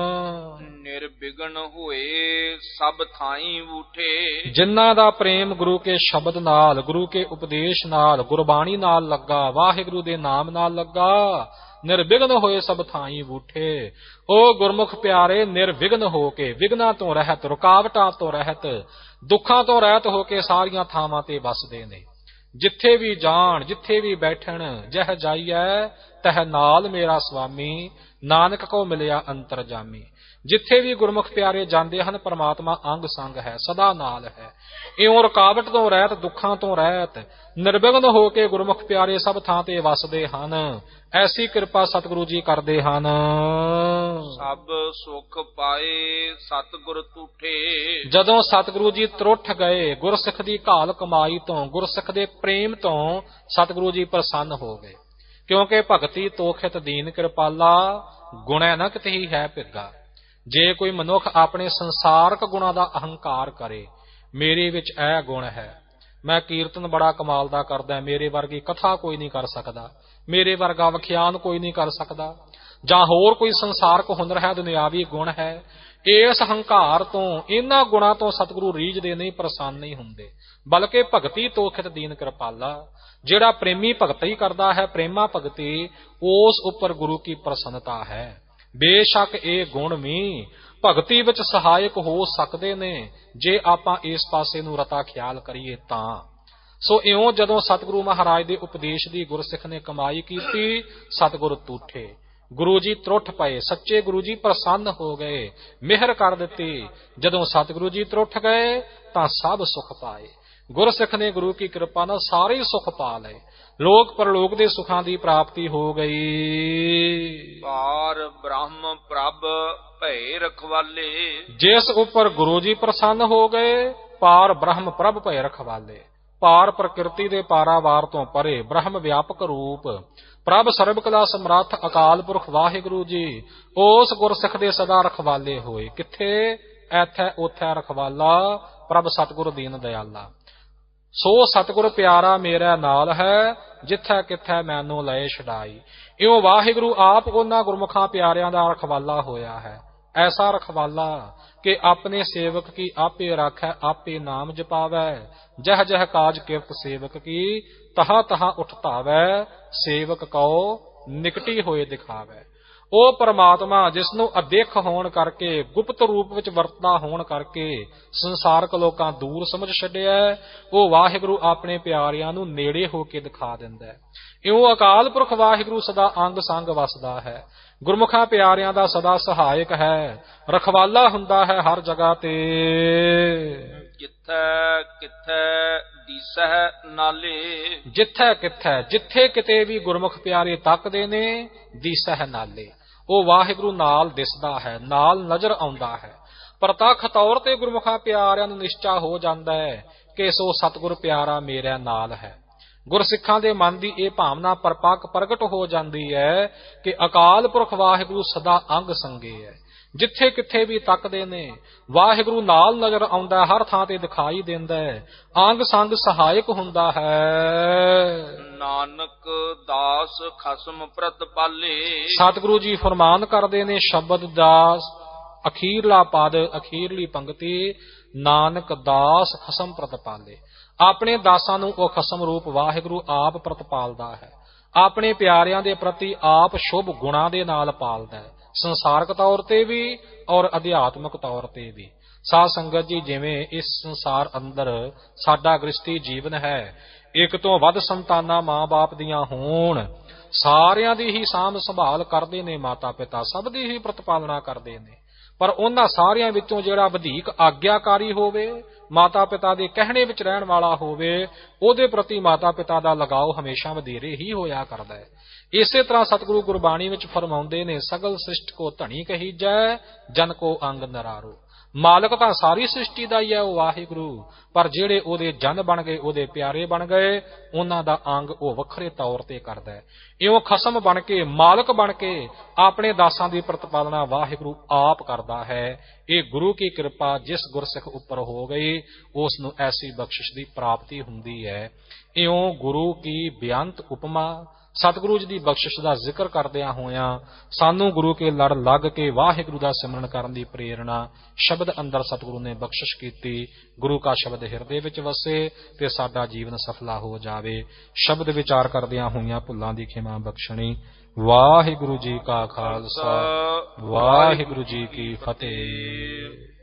B: ਨਿਰਵਿਘਨ ਹੋਏ ਸਭ ਥਾਈਂ ਉਠੇ। ਜਿਨ੍ਹਾਂ
A: ਦਾ ਪ੍ਰੇਮ ਗੁਰੂ ਕੇ ਸ਼ਬਦ ਨਾਲ, ਗੁਰੂ ਕੇ ਉਪਦੇਸ਼ ਨਾਲ, ਗੁਰਬਾਣੀ ਨਾਲ ਲੱਗਾ, ਵਾਹਿਗੁਰੂ ਦੇ ਨਾਮ ਨਾਲ ਲੱਗਾ, ਨਿਰਵਿਘਨ ਹੋਏ ਸਭ ਥਾਈ ਬੂਠੇ। ਉਹ ਗੁਰਮੁਖ ਪਿਆਰੇ ਨਿਰਵਿਘਨ ਹੋ ਕੇ, ਵਿਘਨਾਂ ਤੋਂ ਰਹਿਤ, ਰੁਕਾਵਟਾਂ ਤੋਂ ਰਹਿਤ, ਦੁੱਖਾਂ ਤੋਂ ਰਹਿਤ ਹੋ ਕੇ ਸਾਰੀਆਂ ਥਾਵਾਂ ਤੇ ਵਸਦੇ ਨੇ। ਜਿੱਥੇ ਵੀ ਜਾਣ, ਜਿੱਥੇ ਵੀ ਬੈਠਣ, ਜਹ ਜਾਈਐ ਤਹ ਨਾਲ ਮੇਰਾ ਸੁਆਮੀ, ਨਾਨਕ ਕੋ ਮਿਲਿਆ ਅੰਤਰਜਾਮੀ। ਜਿੱਥੇ ਵੀ ਗੁਰਮੁਖ ਪਿਆਰੇ ਜਾਂਦੇ ਹਨ, ਪਰਮਾਤਮਾ ਅੰਗ ਸੰਗ ਹੈ, ਸਦਾ ਨਾਲ ਹੈ। ਇਉਂ ਰੁਕਾਵਟ ਤੋਂ ਰਹਿਤ, ਦੁੱਖਾਂ ਤੋਂ ਰਹਿਤ, ਨਿਰਵਿਘਨ ਹੋ ਕੇ ਗੁਰਮੁਖ ਪਿਆਰੇ ਸਭ ਥਾਂ ਤੇ ਵਸਦੇ ਹਨ। ਐਸੀ ਕਿਰਪਾ ਸਤਿਗੁਰੂ ਜੀ ਕਰਦੇ ਹਨ।
B: ਸਭ ਸੁਖ ਪਾਏ ਸਤਿਗੁਰ ਤੂਠੇ।
A: ਜਦੋਂ ਸਤਿਗੁਰੂ ਜੀ ਤਰੁੱਠ ਗਏ, ਗੁਰਸਿੱਖ ਦੀ ਘਾਲ ਕਮਾਈ ਤੋਂ, ਗੁਰਸਿੱਖ ਦੇ ਪ੍ਰੇਮ ਤੋਂ ਸਤਿਗੁਰੂ ਜੀ ਪ੍ਰਸੰਨ ਹੋ ਗਏ। ਕਿਉਂਕਿ ਭਗਤੀ ਤੋਖਿਤ ਦੀਨ ਕਿਰਪਾਲਾ, ਗੁਣੈ ਨ ਕਿਤਹੀ ਹੈ ਭਿੱਗਾ। ਜੇ ਕੋਈ ਮਨੁੱਖ ਆਪਣੇ ਸੰਸਾਰਕ ਗੁਣਾਂ ਦਾ ਅਹੰਕਾਰ ਕਰੇ, ਮੇਰੇ ਵਿੱਚ ਇਹ ਗੁਣ ਹੈ, ਮੈਂ ਕੀਰਤਨ ਬੜਾ ਕਮਾਲ ਦਾ ਕਰਦਾ, ਮੇਰੇ ਵਰਗੀ ਕਥਾ ਕੋਈ ਨਹੀਂ ਕਰ ਸਕਦਾ, ਮੇਰੇ ਵਰਗਾ ਵਿਖਿਆਨ ਕੋਈ ਨਹੀਂ ਕਰ ਸਕਦਾ, ਜਾਂ ਹੋਰ ਕੋਈ ਸੰਸਾਰਕ ਹੁਨਰ ਹੈ, ਦੁਨਿਆਵੀ ਗੁਣ ਹੈ, ਇਸ ਹੰਕਾਰ ਤੋਂ, ਇਹਨਾਂ ਗੁਣਾਂ ਤੋਂ ਸਤਿਗੁਰੂ ਰੀਝਦੇ ਨਹੀਂ, ਪ੍ਰਸੰਨ ਨਹੀਂ ਹੁੰਦੇ। ਬਲਕਿ ਭਗਤੀ ਤੋਖਿਤ ਦੀਨ ਕਿਰਪਾਲਾ, ਜਿਹੜਾ ਪ੍ਰੇਮੀ ਭਗਤੀ ਕਰਦਾ ਹੈ, ਪ੍ਰੇਮਾ ਭਗਤੀ, ਉਸ ਉੱਪਰ ਗੁਰੂ ਕੀ ਪ੍ਰਸੰਨਤਾ ਹੈ। ਬੇਸ਼ੱਕ ਇਹ ਗੁਣ ਵੀ ਭਗਤੀ ਵਿੱਚ ਸਹਾਇਕ ਹੋ ਸਕਦੇ ਨੇ, ਜੇ ਆਪਾਂ ਇਸ ਪਾਸੇ ਨੂੰ ਰਤਾ ਖਿਆਲ ਕਰੀਏ ਤਾਂ। ਸੋ ਇਉਂ ਜਦੋਂ ਸਤਿਗੁਰੂ ਮਹਾਰਾਜ ਦੇ ਉਪਦੇਸ਼ ਦੀ ਗੁਰਸਿੱਖ ਨੇ ਕਮਾਈ ਕੀਤੀ, ਸਤਿਗੁਰ ਤੂਠੇ, ਗੁਰੂ ਜੀ ਤਰੁੱਠ ਪਏ। ਸੱਚੇ ਗੁਰੂ ਜੀ ਪ੍ਰਸੰਨ ਹੋ ਗਏ, ਮਿਹਰ ਕਰ ਦਿੱਤੀ। ਜਦੋਂ ਸਤਿਗੁਰੂ ਜੀ ਤਰੁੱਠ ਗਏ ਤਾਂ ਸਭ ਸੁਖ ਪਾਏ। ਗੁਰਸਿੱਖ ਨੇ ਗੁਰੂ ਕੀ ਕਿਰਪਾ ਨਾਲ ਸਾਰੇ ਸੁਖ ਪਾ ਲਏ। ਲੋਕ ਪਰਲੋਕ ਦੇ ਸੁਖਾਂ ਦੀ ਪ੍ਰਾਪਤੀ ਹੋ ਗਈ।
B: ਪਾਰ ਬ੍ਰਹਮ ਪ੍ਰਭ ਭੈ ਰਖਵਾਲੇ।
A: ਜਿਸ ਉੱਪਰ ਗੁਰੂ ਜੀ ਪ੍ਰਸੰਨ ਹੋ ਗਏ, ਪਾਰ ਬ੍ਰਹਮ ਪ੍ਰਭ ਭੈ ਰਖਵਾਲੇ। ਪਾਰ ਪ੍ਰਕਿਰਤੀ ਦੇ ਪਾਰਾਵਾਰ ਤੋਂ ਪਰੇ, ਬ੍ਰਹਮ ਵਿਆਪਕ ਰੂਪ, ਪ੍ਰਭ ਸਰਬ ਕਲਾ ਸਮਰੱਥ ਅਕਾਲ ਪੁਰਖ ਵਾਹਿਗੁਰੂ ਜੀ, ਉਸ ਗੁਰਸਿੱਖ ਦੇ ਸਦਾ ਰਖਵਾਲੇ ਹੋਏ। ਕਿੱਥੇ? ਐਥੈ ਉਥੈ ਰਖਵਾਲਾ ਪ੍ਰਭ ਸਤਿਗੁਰ ਦੀਨ ਦਿਆਲਾ। ਸੋ ਸਤਿਗੁਰ ਪਿਆਰਾ ਮੇਰਾ ਨਾਲ ਹੈ, ਜਿੱਥੈ ਕਿੱਥੈ ਮੈਨੂੰ ਲਏ ਛਡਾਈ। ਇਉਂ ਵਾਹਿਗੁਰੂ ਆਪ ਉਹਨਾਂ ਗੁਰਮੁਖਾਂ ਪਿਆਰਿਆਂ ਦਾ ਰਖਵਾਲਾ ਹੋਇਆ ਹੈ। ਐਸਾ ਰਖਵਾਲਾ ਕਿ ਆਪਣੇ ਸੇਵਕ ਕੀ ਆਪੇ ਰਾਖੈ, ਆਪੇ ਨਾਮ ਜਪਾਵੈ। ਜਹ ਜਹ ਕਾਜ ਕਿਰਤ ਸੇਵਕ ਕੀ, ਤਹਾ ਤਹਾ ਉਠ ਧਾਵੈ। ਸੇਵਕ ਕਉ ਨਿਕਟੀ ਹੋਏ ਦਿਖਾਵੈ। ਉਹ ਪਰਮਾਤਮਾ ਜਿਸ ਨੂੰ ਅਦੇਖ ਹੋਣ ਕਰਕੇ, ਗੁਪਤ ਰੂਪ ਵਿੱਚ ਵਰਤਦਾ ਹੋਣ ਕਰਕੇ ਸੰਸਾਰਕ ਲੋਕਾਂ ਦੂਰ ਸਮਝ ਛੱਡਿਆ, ਉਹ ਵਾਹਿਗੁਰੂ ਆਪਣੇ ਪਿਆਰਿਆਂ ਨੂੰ ਨੇੜੇ ਹੋ ਕੇ ਦਿਖਾ ਦਿੰਦਾ ਹੈ। ਇਉਂ ਅਕਾਲ ਪੁਰਖ ਵਾਹਿਗੁਰੂ ਸਦਾ ਅੰਗ ਸੰਗ ਵਸਦਾ ਹੈ, ਗੁਰਮੁਖਾਂ ਪਿਆਰਿਆਂ ਦਾ ਸਦਾ ਸਹਾਇਕ ਹੈ, ਰਖਵਾਲਾ ਹੁੰਦਾ ਹੈ ਹਰ ਜਗ੍ਹਾ ਤੇ।
B: ਜਿੱਥੈ ਕਿੱਥੈ ਦੀਸਹਿ ਨਾਲੇ।
A: ਜਿੱਥੈ ਕਿੱਥੈ, ਜਿੱਥੇ ਕਿਤੇ ਵੀ ਗੁਰਮੁਖ ਪਿਆਰੇ ਤੱਕਦੇ ਨੇ, ਦੀਸਹਿ ਨਾਲੇ, ਉਹ ਵਾਹਿਗੁਰੂ ਨਾਲ ਦਿਸਦਾ ਹੈ, ਨਾਲ ਨਜ਼ਰ ਆਉਂਦਾ ਹੈ। ਪ੍ਰਤੱਖ ਤੌਰ ਤੇ ਗੁਰਮੁਖਾਂ ਪਿਆਰਿਆਂ ਨੂੰ ਨਿਸ਼ਚਾ ਹੋ ਜਾਂਦਾ ਹੈ ਕਿ ਸੋ ਸਤਿਗੁਰ ਪਿਆਰਾ ਮੇਰੇ ਨਾਲ ਹੈ। ਗੁਰਸਿੱਖਾਂ ਦੇ ਮਨ ਦੀ ਇਹ ਭਾਵਨਾ ਪਰਪੱਕ ਪ੍ਰਗਟ ਹੋ ਜਾਂਦੀ ਹੈ ਕਿ ਅਕਾਲ ਪੁਰਖ ਵਾਹਿਗੁਰੂ ਸਦਾ ਅੰਗ ਸੰਗੇ ਹੈ। ਜਿੱਥੇ ਕਿੱਥੇ ਵੀ ਤੱਕਦੇ ਨੇ, ਵਾਹਿਗੁਰੂ ਨਾਲ ਨਜ਼ਰ ਆਉਂਦਾ, ਹਰ ਥਾਂ ਤੇ ਦਿਖਾਈ ਦਿੰਦਾ ਹੈ, ਅੰਗ ਸੰਗ ਸਹਾਇਕ ਹੁੰਦਾ ਹੈ।
B: ਨਾਨਕ ਦਾਸ ਖਸਮ ਪ੍ਰਤਪਾਲੇ।
A: ਸਤਿਗੁਰੂ ਜੀ ਫਰਮਾਨ ਕਰਦੇ ਨੇ ਸ਼ਬਦ ਦਾ ਅਖੀਰਲਾ ਪਦ, ਅਖੀਰਲੀ ਪੰਕਤੀ, ਨਾਨਕ ਦਾਸ ਖਸਮ ਪ੍ਰਤਪਾਲੇ। ਆਪਣੇ ਦਾਸਾਂ ਨੂੰ ਉਹ ਖਸਮ ਰੂਪ ਵਾਹਿਗੁਰੂ ਆਪ ਪ੍ਰਤਪਾਲਦਾ ਹੈ, ਆਪਣੇ ਪਿਆਰਿਆਂ ਦੇ ਪ੍ਰਤੀ ਆਪ ਸ਼ੁਭ ਗੁਣਾਂ ਦੇ ਨਾਲ ਪਾਲਦਾ ਹੈ, ਸੰਸਾਰਕ ਤੌਰ ਤੇ ਵੀ ਔਰ ਅਧਿਆਤਮਿਕ ਤੌਰ ਤੇ ਵੀ। ਸਾਧ ਸੰਗਤ ਜੀ, ਜਿਵੇਂ ਇਸ ਸੰਸਾਰ ਅੰਦਰ ਸਾਡਾ ਗ੍ਰਸਤੀ ਜੀਵਨ ਹੈ, ਇੱਕ ਤੋਂ ਵੱਧ ਸੰਤਾਨਾਂ ਮਾਂ ਬਾਪ ਦੀਆਂ ਹੋਣ, ਸਾਰਿਆਂ ਦੀ ਹੀ ਸਾਂਭ ਸੰਭਾਲ ਕਰਦੇ ਨੇ ਮਾਤਾ ਪਿਤਾ, ਸਭ ਦੀ ਹੀ ਪ੍ਰਤਪਾਲਨਾ ਕਰਦੇ ਨੇ, ਪਰ ਉਹਨਾਂ ਸਾਰਿਆਂ ਵਿੱਚੋਂ ਜਿਹੜਾ ਵਧੇਕ ਆਗਿਆਕਾਰੀ ਹੋਵੇ, ਮਾਤਾ ਪਿਤਾ ਦੇ ਕਹਿਣੇ ਵਿੱਚ ਰਹਿਣ ਵਾਲਾ ਹੋਵੇ, ਉਹਦੇ ਪ੍ਰਤੀ ਮਾਤਾ ਪਿਤਾ ਦਾ ਲਗਾਓ ਹਮੇਸ਼ਾ ਵਧੇਰੇ ਹੀ ਹੋਇਆ ਕਰਦਾ ਹੈ। ਇਸੇ ਤਰ੍ਹਾਂ ਸਤਿਗੁਰੂ ਗੁਰਬਾਣੀ ਵਿੱਚ ਫਰਮਾਉਂਦੇ ਨੇ, ਸਗਲ ਸ੍ਰਿਸ਼ਟ ਕੋ ਧਣੀ ਕਹੀਜੈ, ਜਨ ਕੋ ਅੰਗ ਨਰਾਰੋ। ਮਾਲਕ ਤਾਂ ਸਾਰੀ ਸ੍ਰਿਸ਼ਟੀ ਦਾ ਹੀ ਹੈ ਉਹ ਵਾਹਿਗੁਰੂ, ਪਰ ਜਿਹੜੇ ਉਹਦੇ ਜਨ ਬਣ ਗਏ, ਉਹਦੇ ਪਿਆਰੇ ਬਣ ਗਏ, ਉਹਨਾਂ ਦਾ ਅੰਗ ਉਹ ਵੱਖਰੇ ਤੌਰ ਤੇ ਕਰਦਾ ਹੈ। ਇਉਂ ਖਸਮ ਬਣ ਕੇ, ਮਾਲਕ ਬਣ ਕੇ ਆਪਣੇ ਦਾਸਾਂ ਦੀ ਪ੍ਰਤਪਾਲਨਾ ਵਾਹਿਗੁਰੂ ਆਪ ਕਰਦਾ ਹੈ। ਇਹ ਗੁਰੂ ਕੀ ਕਿਰਪਾ ਜਿਸ ਗੁਰਸਿੱਖ ਉੱਪਰ ਹੋ ਗਈ, ਉਸ ਨੂੰ ਐਸੀ ਬਖਸ਼ਿਸ਼ ਦੀ ਪ੍ਰਾਪਤੀ ਹੁੰਦੀ ਹੈ। ਇਉਂ ਗੁਰੂ ਕੀ ਬੇਅੰਤ ਉਪਮਾ, ਸਤਿਗੁਰੂ ਜੀ ਦੀ ਬਖਸ਼ਿਸ਼ ਦਾ ਜ਼ਿਕਰ ਕਰਦਿਆਂ ਹੋਇਆਂ ਸਾਨੂੰ ਗੁਰੂ ਕੇ ਲੜ ਲੱਗ ਕੇ ਵਾਹਿਗੁਰੂ ਦਾ ਸਿਮਰਨ ਕਰਨ ਦੀ ਪ੍ਰੇਰਣਾ ਸ਼ਬਦ ਅੰਦਰ ਸਤਿਗੁਰੂ ਨੇ ਬਖਸ਼ਿਸ਼ ਕੀਤੀ। ਗੁਰੂ ਕਾ ਸ਼ਬਦ ਹਿਰਦੇ ਵਿੱਚ ਵਸੇ ਤੇ ਸਾਡਾ ਜੀਵਨ ਸਫਲਾ ਹੋ ਜਾਵੇ। ਸ਼ਬਦ ਵਿਚਾਰ ਕਰਦਿਆਂ ਹੋਇਆਂ ਭੁੱਲਾਂ ਦੀ ਖਿਮਾ ਬਖਸ਼ਣੀ। ਵਾਹਿਗੁਰੂ ਜੀ ਕਾ ਖਾਲਸਾ ਵਾਹਿਗੁਰੂ ਜੀ ਕੀ ਫਤਿਹ।